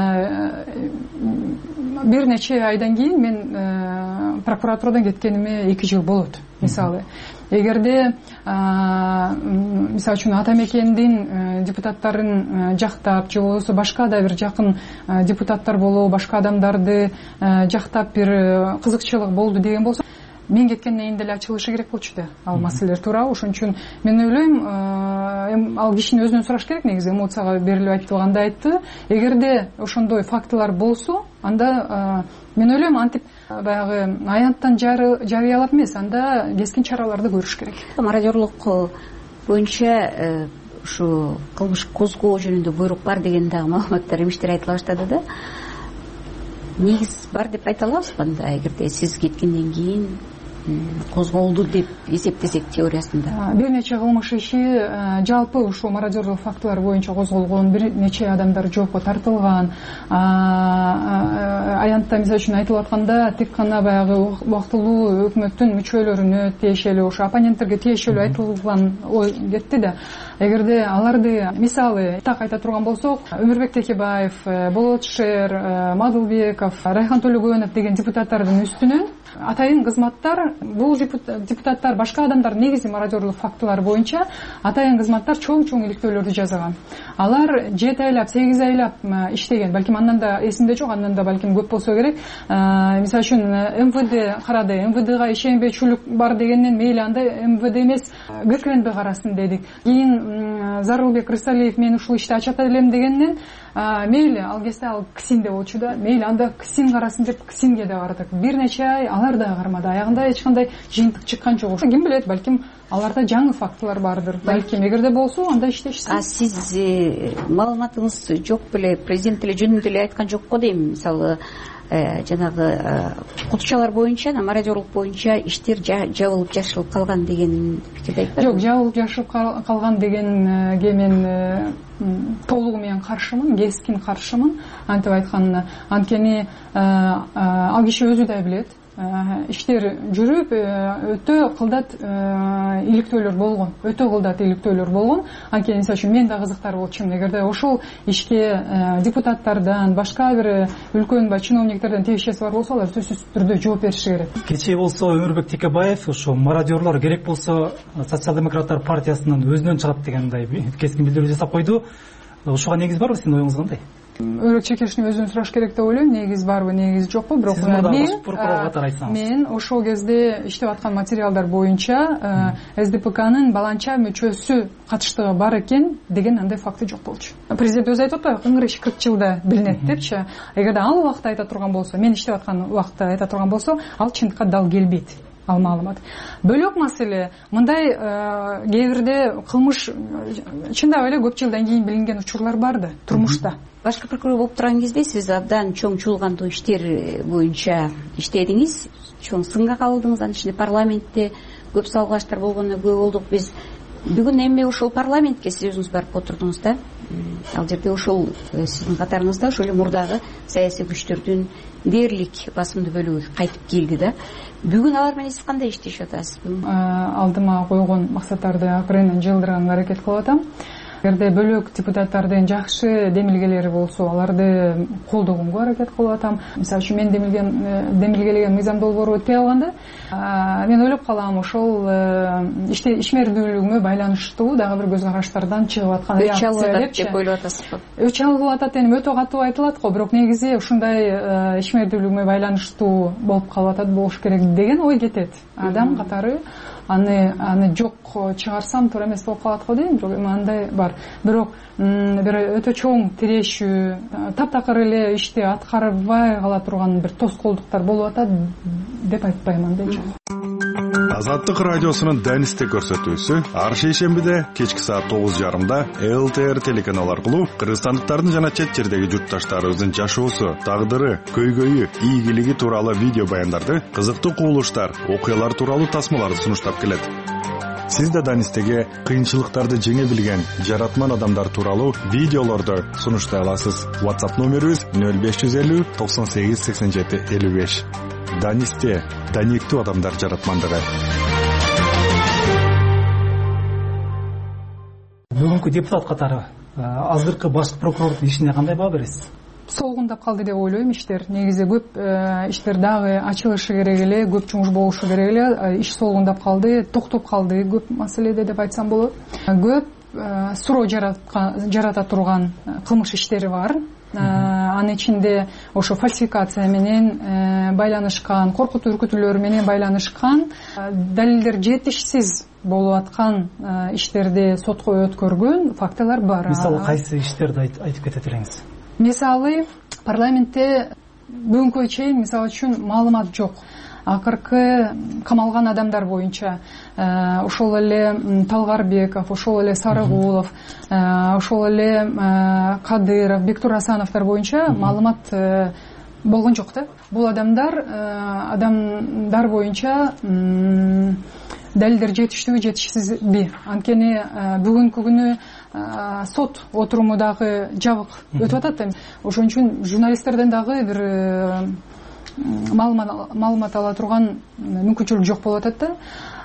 бир нече айдан кийин мен прокуратурадан кеткениме эки жыл болот. Мисалы, эгерде мисалы үчүн Атамекендин депутаттарын жактап, же болбосо башка да бир жакын депутаттар болобу, башка адамдарды жактап бир кызыкчылык болду деген болсо, мен кеткенден кийин деле ачылышы керек болчу да ал маселелер туура. Ошон үчүн мен ойлойм, ал кишинин өзүнөн сураш керек, негизи эмоцияга берилип айтылганда айтты. Эгерде ошондой фактылар болсо, анда мен ойлойм антип баягы аянттан жарыялап эмес, анда кескин чараларды көрүш керек. Мародерлук боюнча ушу кылмыш козгоо жөнүндө буйрук бар деген дагы маалыматтар, эмиштер айтыла баштады да. Негиз бар деп айта алабызбы анда, эгерде сиз кеткенден кийин козголду деп эсептесек теориясында? Бир нече кылмыш иши жалпы ушул мародерлук фактылар боюнча козголгон, бир нече адамдар жоопко тартылган. Аянтта мисалы үчүн айтылып атканда тек гана баягы убактылуу өкмөттүн мүчөлөрүнө тиешелүү, ошо оппоненттерге тиешелүү айтылган ой кетти да. Эгерде аларды мисалы так айта турган болсок, Өмүрбек Текебаев, Болот Шер, Мадылбеков, Райхан Төлөгөнов деген депутаттардын үстүнөн атайын кызматтар бул депутаттар башка адамдар негизи мародерлук фактылары боюнча атайын кызматтар чоң чоң иликтөөлөрдү жасаган. Алар жети айлап сегиз айлап иштеген, балким андан да эсимде жок, андан да балким көп болсо керек. Мисалы үчүн МВД карады, МВДга ишенбечүлүк бар дегенден мейли анда МВД эмес ГКНБ карасын дедик. Кийин Зарылбек Рысалиев мен ушул ишти ачат элем дегенден мейли ал кезде ал КСИНде болчу да, мейли анда КСИН карасын деп КСИНге да бардык. Бир нече ай алар да кармады, аягында эч кандай жыйынтык чыккан жок. Ким билет, балким аларда жаңы фактылар бардыр. Балким эгерде болсо анда иштешсин. А сиз маалыматыңыз жок беле, президент эле жөнүндө эле айткан жок го дейм. Мисалы жанагы кутчалар боюнча, мародерлук боюнча иштер жабылып жашылып калган деген пикирди айтпадыңызбы? Жок, жабылып жашылып калган дегенге мен толугу менен каршымын, кескин каршымын антип айтканына. Анткени ал киши өзү да билет, иштер жүрүп өтө кылдат иликтөөлөр болгон, өтө кылдат иликтөөлөр болгон. Анткени мисалы үчүн мен да кызыктар болчумун, эгерде ошол ишке депутаттардан, башка бир үлкөн ба чиновниктерден тиешеси бар болсо, алар сөзсүз түрдө жооп бериши керек. Кечээ болсо Өмүрбек Текебаев ошо мародерлор керек болсо социал-демократтар партиясынан өзүнөн чыгат дегендей кескин билдирүү жасап койду. Ошого негиз барбы, сиздин оюңуз кандай? Өрөк чекешин өзүн сураш керек деп ойлойм, негиз барбы, негиз жокпу, бирок мен мен ошол кезде иштеп аткан материалдар боюнча СДПКнын баланча мүчөсү катыштыгы бар экен деген андай факты жок болчу. Президент өзү айтып атпайбы, ыңгырыш кырк жылда билинет депчи. Эгерде ал убакта айта турган болсо, мен иштеп аткан убакта айта турган болсо, ал чындыкка дал келбейт. Ал маалымат. Бөлөк маселе, мындай кээ бирде кылмыш чындап эле көп жылдан кийин билинген учурлар барды турмушта. Башкы прокурор болуп турган кезде сиз абдан чоң чуулгандуу иштер боюнча иштедиңиз, чоң сынга кабылдыңыз. Анын ичинде парламентте көп салгылаштар болгону көп болдук биз. Бүгүн эми ошол парламентке сиз өзүңүз барып отурдуңуз да. Ал жерде ошол сиздин катарыңызда ошол эле мурдагы саясий күчтөрдүн дээрлик басымдуу бөлүгү кайтып келди да. Бүгүн алар менен сиз кандай иштешип атасыз? Алдыма койгон максаттарды акырын жылдырганга аракет кылып атам. Эгерде бөлөк депутаттардын жакшы демилгелери болсо, аларды колдогонго аракет кылып атам. Мисалы үчүн мен демилген демилгелеген мыйзам долбоору өтпөй калганда, мен ойлоп калам, ошол иште ишмердүүлүгүмө байланыштуу дагы бир көз караштардан чыгып аткан реакция деп ойлоп атасызбы? Өч алып атат, эми өтө катуу айтылат го, бирок негизи ушундай ишмердүүлүгүмө байланыштуу болуп калып атат болуш керек деген ой кетет. Адам катары аны аны жок чыгарсам туура эмес болуп калат го дейм, бирок эми андай бар. Бирок бир өтө чоң тирешүү, таптакыр эле ишти аткарбай кала турган бир тоскоолдуктар болуп атат деп айтпайм, андай жок. Азаттык радиосунун Данисте көрсөтүүсү ар шейшембиде кечки саат тогуз жарымда эл тэ эр телеканалы аркылуу кыргызстандыктардын жана чет жердеги журтташтарыбыздын жашоосу, тагдыры, көйгөйү, ийгилиги тууралуу видео баяндарды, кызыктуу кубулуштар, окуялар тууралуу тасмаларды сунуштап келет. Сиз да Данистеге кыйынчылыктарды жеңе билген жаратман адамдар тууралуу видеолорду сунуштай аласыз. WhatsApp номерибиз нөл беш жүз элүү токсон сегиз сексен жети элүү беш. Данисте даниктүү адамдар жаратмандыгы. Бүгүнкү депутат катары азыркы баш прокурордун ишине кандай баа бересиз? Солгундап калды деп ойлойм иштер. Негизи көп иштер дагы ачылышы керек эле, көп жумуш болушу керек эле. Иш солгундап калды, токтоп калды көп маселеде деп айтсам болот. Көп суроо жарата турган кылмыш иштери бар. Анын ичинде ошо фальсификация менен байланышкан, коркутуу үркүтүүлөр менен байланышкан, далилдер жетишсиз болуп аткан иштерди сотко өткөргөн фактылар бар. Мисалы кайсы иштерди айтып кетет элеңиз? Мисалы парламентте бүгүнкү чейин мисалы үчүн маалымат жок. Акыркы камалган адамдар боюнча ошол эле Талгарбеков, ошол эле Сарыгулов, ошол эле Кадыров, Бектур Асановдор боюнча маалымат болгон жок да. Бул адамдар адамдар боюнча далилдер жетиштүүбү, жетишсизби? Анткени бүгүнкү күнү сот отуруму дагы жабык өтүп атат. Ошон үчүн журналисттерден дагы бир маалымат ала турган мүмкүнчүлүк жок болуп атат да.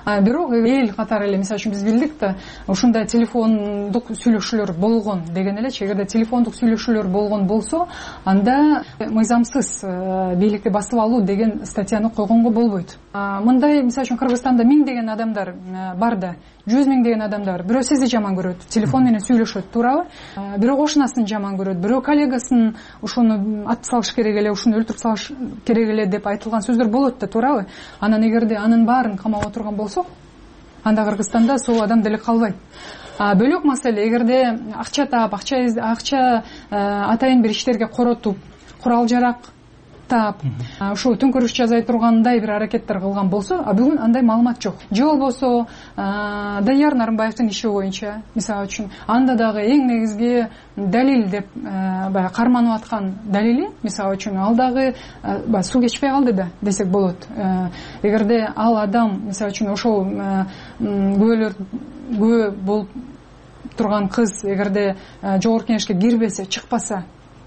бирок эл катары эле мисалы үчүн биз билдик да ушундай телефондук сүйлөшүүлөр болгон деген элечи. Эгерде телефондук сүйлөшүүлөр болгон болсо, анда мыйзамсыз бийликти басып алуу деген статьяны койгонго болбойт. Мындай мисалы үчүн Кыргызстанда миңдеген адамдар бар да, жүз миңдеген адамдар. Бирөө сизди жаман көрөт, телефон менен сүйлөшөт, туурабы? Бирөө кошунасын жаман көрөт, бирөө коллегасын ушуну атып салыш керек эле, ушуну өлтүрүп салыш керек эле деп айтылган сөздөр болот да, туурабы? Анан эгерде анын баарын камап отурган болсок, анда Кыргызстанда сол адам деле калбайт. Бөлөк маселе, эгерде акча таап, акча акча атайын бир иштерге коротуп, курал жарак таап, ушул төңкөрүш жасай тургандай бир аракеттер кылган болсо, а бүгүн андай маалымат жок. Же болбосо Даяр Нарымбаевдин иши боюнча, мисалы үчүн, анда дагы эң негизги далил деп баягы карманып аткан далили, мисалы үчүн, ал дагы суу кечпей калды да десек болот. Эгерде ал адам, мисалы үчүн, ошол күбөлөр күбө болуп турган кыз эгерде жогорку кеңешке кирбесе, чыкпаса,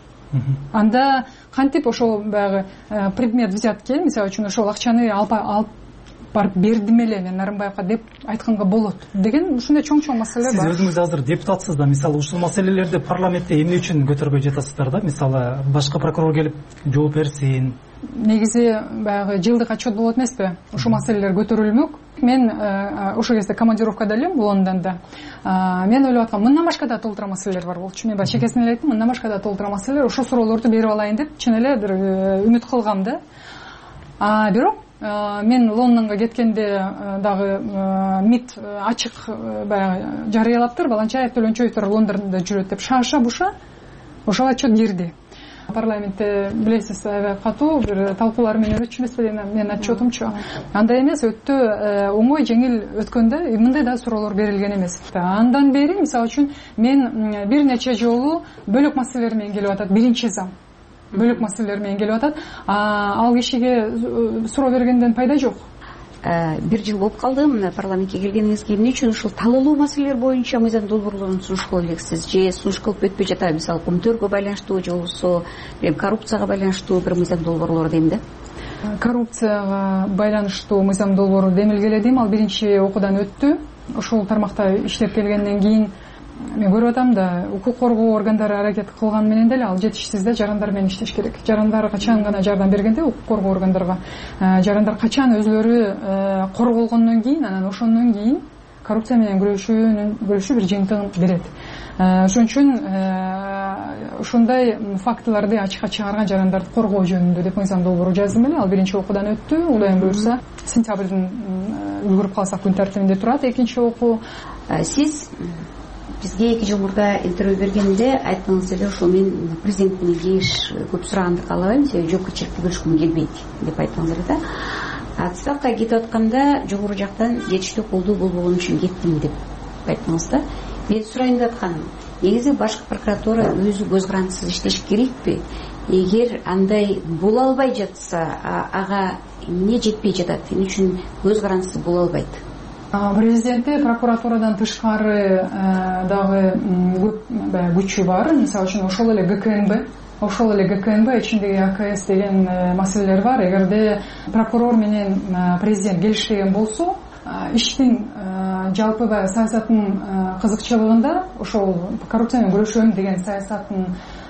анда кантип ошол баягы предмет взятки, мисалы үчүн, ошол акчаны алып барып бердим эле мен Нарымбаевга деп айтканга болот деген ушундай чоң-чоң маселелер бар. Сиз өзүңүз азыр депутатсыз да, мисалы ушул маселелерди парламентте эмне үчүн көтөрбөй жатасыздар да? Мисалы башка прокурор келип жооп берсин. Негизи баягы жылдык отчет болот эмеспи? Ушул маселелер көтөрүлмөк. Мен ошол кезде командировкада элем Лондондо. Мен ойлоп аткам, мындан башка да толтура маселелер бар болчу. Мен башка чекесинен эле айттым, мындан башка да толтура маселелер, ошол суроолорду берип алайын деп чын эле бир үмүт кылгам да. А бирок мен Лондонго кеткенде дагы МИД ачык баягы жарыялаптыр, Баланчаев Төлөнчоевдор Лондондо жүрөт деп шаша буша ошол отчет кирди. Парламентте билесиз, аябай катуу бир талкуулар менен өтчү эмеспи менин отчетумчу. Андай эмес, өтө оңой жеңил өткөндө мындай да суроолор берилген эмес. Андан бери мисалы үчүн мен бир нече жолу бөлөк маселелер менен келип атат, биринчи зам. Бөлөк маселелер менен келип атат. Ал кишиге суроо бергенден пайда жок. Бир жыл болуп калды мына парламентке келгениңизге. Эмне үчүн ушул талоолуу маселелер боюнча мыйзам долбоорлорун сунуш кыла элексиз? Же сунуш кылып өтпөй жатабы? Мисалы көмтөргө байланыштуу же болбосо коррупцияга байланыштуу бир мыйзам долбоорлор дейм да. Коррупцияга байланыштуу мыйзам долбоору демилгеле дейм, ал биринчи окуудан өттү. Ошол тармакта иштеп келгенден кийин мен көрүп атам да, укук коргоо органдары аракет кылган менен деле ал жетишсиз да, жарандар менен иштеш керек. Жарандар качан гана жардам бергенде укук коргоо органдарга, жарандар качан өзлөрү корголгондон кийин, анан ошондон кийин коррупция менен күрөшүүнүн күрөшүү бир жыйынтыгын берет. Ошон үчүн ушундай фактыларды ачыкка чыгарган жарандарды коргоо жөнүндө деп мыйзам долбоору жаздым эле. Ал биринчи окуудан өттү. Кудайым буюрса, сентябрдын үлгүрүп калсак күн тартибинде турат экинчи окуу. Сиз бизге эки жыл мурда интервью бергенде айттыңыз эле, ошол мен президент менен кеңеш көп сураганды каалабайм, себеби жоопкерчиликти бөлүшкүм келбейт деп айттыңыз эле да. Отставкага кетип атканда жогору жактан жетиштүү колдоо болбогон үчүн кеттим деп айттыңыз да. Мен сурайын деп атканым, негизи башкы прокуратура өзү көз карандысыз иштеш керекпи? Эгер андай боло албай жатса, ага эмне жетпей жатат? Эмне үчүн көз карандысыз боло албайт? Президентте прокуратурадан тышкары дагы көп күчү бар. Мисалы үчүн ошол эле ГКНБ, ошол эле ГКНБ ичиндеги АКС деген маселелер бар. Эгерде прокурор менен президент келишпеген болсо, иштин жалпы баягы саясаттын кызыкчылыгында, ошол коррупция менен күрөшөм деген саясаттын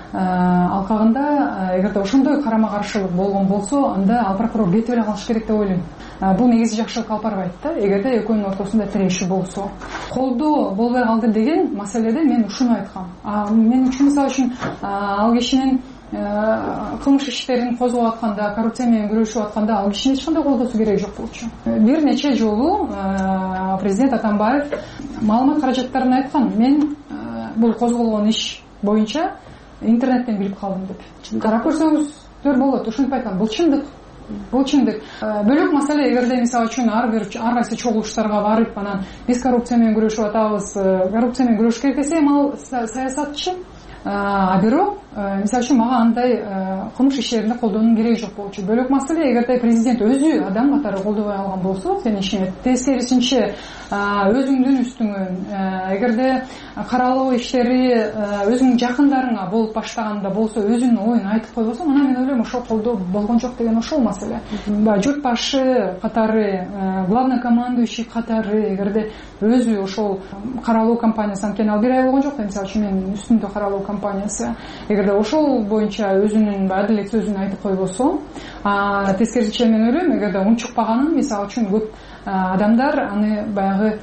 алкагында эгерде ошондой карама каршылык болгон болсо, анда ал прокурор кетип эле калыш керек деп ойлойм. Бул негизи жакшылыкка алып барбайт да, эгерде экөөнүн ортосунда тирешүү болсо. Колдоо болбой калды деген маселеде мен ушуну айткам. Мен үчүн мисалы үчүн ал кишинин кылмыш иштерин козгоп атканда, коррупция менен күрөшүп атканда ал кишинин эч кандай колдоосу кереги жок болчу. Бир нече жолу президент Атамбаев маалымат каражаттарын айткан. Мен бул козголгон иш боюнча интернеттен билип калдым деп. Карап көрсөңүздөр болот, ушинтип айткан. Бул чындык. Бул чындык. Бөлөк маселе, эгерде мисалы үчүн ар бир ар кайсы чогулуштарга барып, анан биз коррупция менен күрөшүп атабыз, коррупция менен күрөшүш керек десе, ал саясатчы. А бирок мисалы үчүн мага андай кылмыш иштеринде колдоонун кереги жок болчу. Бөлөк маселе, эгерде президент өзү адам катары колдобой алган болсо, сен ишиңе тескерисинче өзүңдүн үстүңөн, эгерде каралуу иштери өзүңдүн жакындарыңа болуп баштаганда болсо, өзүнүн оюн айтып койбосо, мына мен ойлойм ошол колдоо болгон жок деген ошол маселе. Журт башы катары, главный командующий катары, эгерде өзү ошол каралуу компаниясы, анткени ал бир ай болгон жок да, мисалы үчүн менин үстүмдө каралуу компаниясы, эгерде ошол боюнча өзүнүн адилет сөзүн айтып койбосо, тескерисинче мен ойлойм, эгерде унчукпаганын, мисалы үчүн көп адамдар аны баягы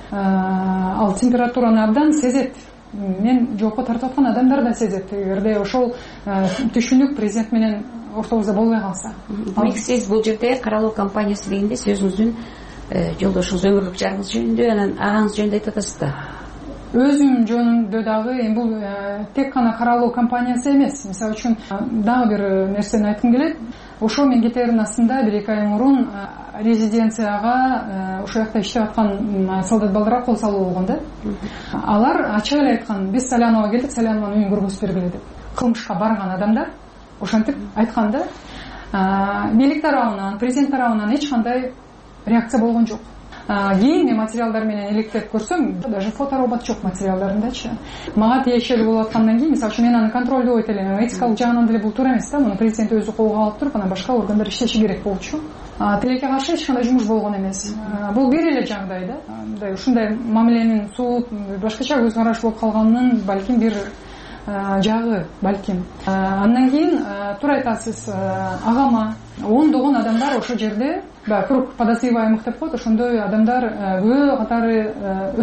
ал температураны абдан сезет. Мен жоопко тартып аткан адамдар да сезет, эгерде ошол түшүнүк президент менен ортобузда болбой калса. Демек сиз бул жерде каралуу компаниясы дегенде сиз өзүңүздүн жолдошуңуз, өмүрлүк жарыңыз жөнүндө, анан агаңыз жөнүндө айтып атасыз да? Өзүм жөнүндө дагы эми бул тек гана каралуу компаниясы эмес. Мисалы үчүн дагы бир нерсени айткым келет. Ошо мен кетердин астында бир эки ай мурун резиденцияга ошол жакта иштеп аткан солдат балдарга кол салуу болгон да. Алар ачык эле айткан, биз Салянова келдик, Салянованын үйүн көргөзүп бергиле деп. Кылмышка барган адамдар ошентип айткан да. Бийлик тарабынан, президент тарабынан эч кандай реакция болгон жок. Кийин мен материалдар менен электеп көрсөм, даже фоторобот жок материалдарындачы. Мага тиешелүү болуп аткандан кийин, мисалы үчүн мен аны контролдой ойт элем. Этикалык жагынан деле бул туура эмес да. Муну президент өзү колго алып туруп, анан башка органдар иштеши керек болчу. Тилекке каршы эч кандай жумуш болгон эмес. Бул бир эле жагдай да. Мындай ушундай мамиленин суут башкача көз караш болуп калганынын балким бир жагы, балким. Андан кийин туура айтасыз, агама ондогон адамдар ошол жерде, баягы круг подозреваемых деп коет, ошондой адамдар көп катары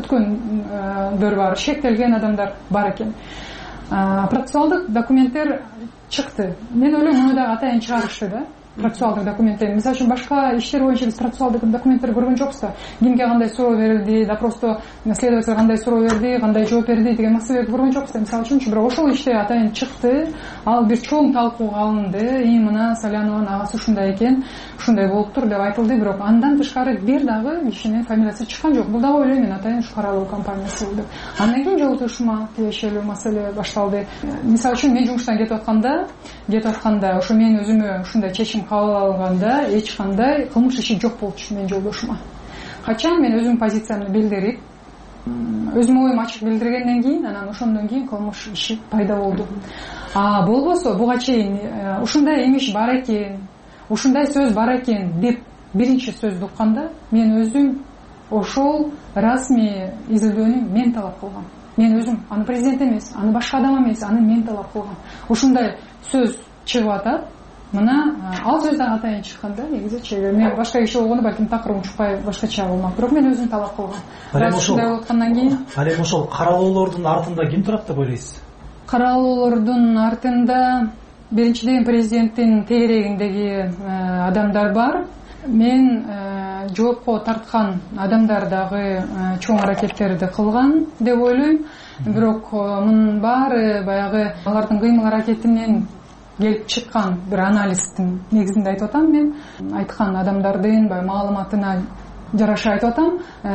өткөндөр бар, шектелген адамдар бар экен. Процессуалдык документтер чыкты. Мен ойлойм, муну дагы атайын чыгарышты да. Процессуалдык документтер. Мисалы үчүн башка иштер боюнча биз процессуалдык документтер көргөн жокпуз да. Кимге кандай суроо берилди, допросто следователь кандай суроо берди, кандай жооп берди деген маселелерди көргөн жокпуз да. Мисалы үчүн, бирок ошол иште атайын чыкты. Ал бир чоң талкууга алынды. И мына Салянованын агасы ушундай экен, ушундай болуптур деп айтылды, бирок андан тышкары бир дагы кишинин фамилиясы чыккан жок. Бул дагы ойлойм мен атайын ушу каралуу компаниясы болду. Андан кийин жолутушма тиешелүү маселе башталды. Мисалы үчүн мен жумуштан кетип атканда, кетип атканда ошо мен өзүмө ушундай чечим кабыл алганда эч кандай кылмыш иши жок болчу менин жолдошума. Качан мен өзүмдүн позициямды билдирип, өзүмдүн оюмду ачык билдиргенден кийин, анан ошондон кийин кылмыш иши пайда болду. А болбосо буга чейин ушундай имиш бар экен, ушундай сөз бар экен деп биринчи сөздү укканда, мен өзүм ошол расмий изилдөөнү мен талап кылгам. Мен өзүм, аны президент эмес, аны башка адам эмес, аны мен талап кылгам. Ушундай сөз чыгып атат. Мына ал сөз дагы атайын чыккан да, негизичи. Мен башка киши болгондо балким такырым чукпай башкача болмак. Бирок мен өзүм талап кылгам. Ушундай болуп аткандан кийин, ал эми ошол каралоолордун артында ким турат деп ойлойсуз? Каралоолордун артында биринчиден президенттин тегерегиндеги адамдар бар. Мен жоопко тарткан адамдар дагы чоң аракеттерди кылган деп ойлойм. Бирок мунун баары баягы алардын кыймыл аракетинен келип чыккан бир анализдин негизинде айтып атам. Мен айткан адамдардын баягы маалыматына жараша айтып атам.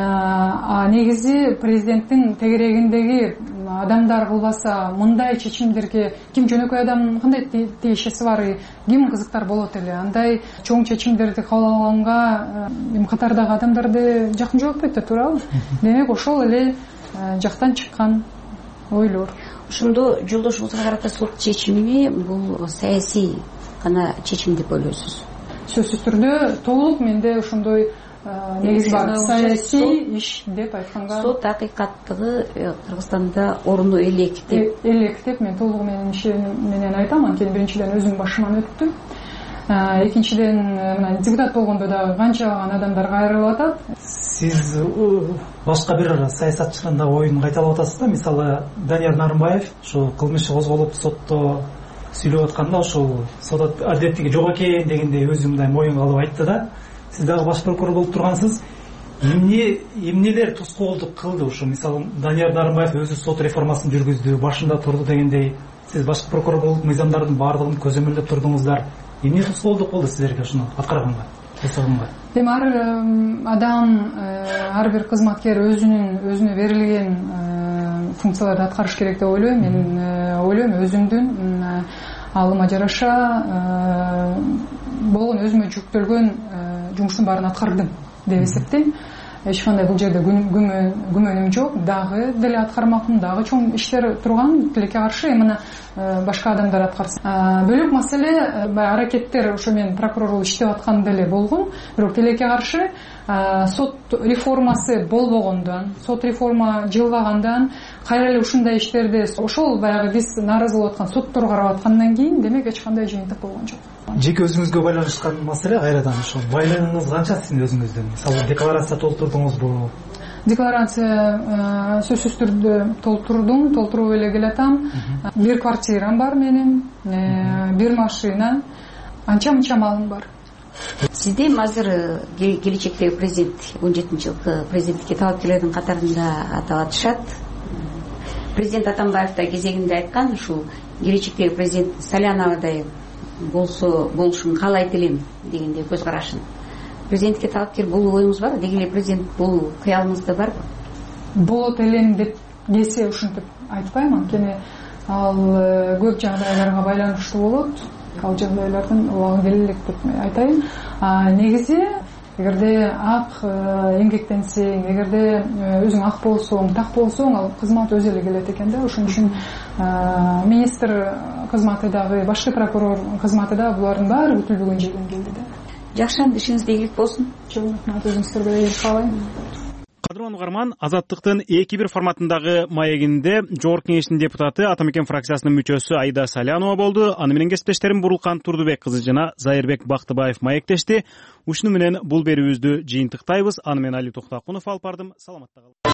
А негизи президенттин тегерегиндеги адамдар кылбаса мындай чечимдерге ким жөнөкөй адам кандай тиешеси бар, ким кызыктар болот эле. Андай чоң чечимдерди кабыл алганга эми катардагы адамдарды жакын жолотпойт да, туурабы? Демек ошол эле жактан чыккан ойлор. Ошондо жолдошуңузга карата сот чечими бул саясий гана чечим деп ойлойсуз? Сөзсүз түрдө толук менде ошондой негиз бар. Саясий иш деп айтканга сот акыйкаттыгы Кыргызстанда оруну элек деп элек деп мен толугу менен менен айтам. Анткени биринчиден өзүм башыман өттү. Экинчиден мына депутат болгондо дагы канчалаган адамдар кайрылып атат. Сиз башка бир саясатчынын да оюн кайталап атасыз да. Мисалы Данияр Нарымбаев ошо кылмыш козголуп сотто сүйлөп атканда ошол сот адилеттиги жок экен дегенде өзү мындай моюн калып айтты да. Сиз дагы баш прокурор болуп тургансыз. Эмне эмнелер тоскоолдук кылды ошо? Мисалы Данияр Нарымбаев өзү сот реформасын жүргүздү, башында турду дегендей. Сиз баш прокурор болуп мыйзамдардын баардыгын көзөмөлдөп турдуңуздар. Эмне тоскоолдук болду силерге ушуну аткарганга, жасаганга? Эми ар адам, ар бир кызматкер өзүнүн өзүнө берилген функцияларды аткарыш керек деп ойлойм. Мен ойлойм өзүмдүн алыма жараша болгон өзүмө жүктөлгөн жумуштун баарын аткардым деп эсептейм. Эч кандай бул жерде күмөнүм жок. Дагы деле аткармакмын, дагы чоң иштер турган. Тилекке каршы мына башка адамдар аткарсын. Бөлөк маселе баягы аракеттер ошо мен прокурор болуп иштеп атканда деле болгон. Бирок тилекке каршы сот реформасы болбогондон, сот реформа жылбагандан кайра эле ушундай иштерди ошол баягы биз нааразы болуп аткан соттор карап аткандан кийин демек эч кандай жыйынтык болгон жок. Жеке өзүңүзгө байланышкан маселе кайрадан ошо байлыгыңыз канча сиздин өзүңүздүн? Мисалы декларация толтурдуңузбу? Декларация сөзсүз түрдө толтурдум, толтуруп эле келатам. Бир квартирам бар менин, бир машина, анча мынча малым бар. Сизде азыр келечектеги президент он жетинчи жылкы президенттикке талапкерлердин катарында атап атышат. Президент Атамбаев да кезегинде айткан, ушул келечектеги президент Саляновадай болсо болушун каалайт элем дегендей көз карашын. Президентке талапкер болуу оюңуз барбы? Деги эле президент болуу кыялыңызда барбы? Болот элем деп кесе ушинтип айтпайм, анткени ал көп жагдайларга байланыштуу болот. Ал жагдайлардын убагы келе элек деп айтайын. Негизи эгерде ак эмгектенсең, эгерде өзүң ак болсоң, так болсоң, ал кызмат өзү эле келет экен да. Ошон үчүн министр кызматы дагы, башкы прокурор кызматы дагы булардын баары күтүлбөгөн жерден келди да. Жакшы, ишиңизде ийгилик болсун. Өзүңүздөргө ийгилик каалайм. Кадырман угарман, Азаттыктын эки бир форматындагы маегинде Жогорку Кеңештин депутаты, Ата Мекен фракциясынын мүчөсү Аида Салянова болду. Аны менен кесиптештерим Бурулкан Турдубек кызы жана Зайырбек Бактыбаев маектешти. Ушуну менен бул берүүбүздү жыйынтыктайбыз. Аны менен Али Токтакунов алып бардым. Саламатта калыңыз.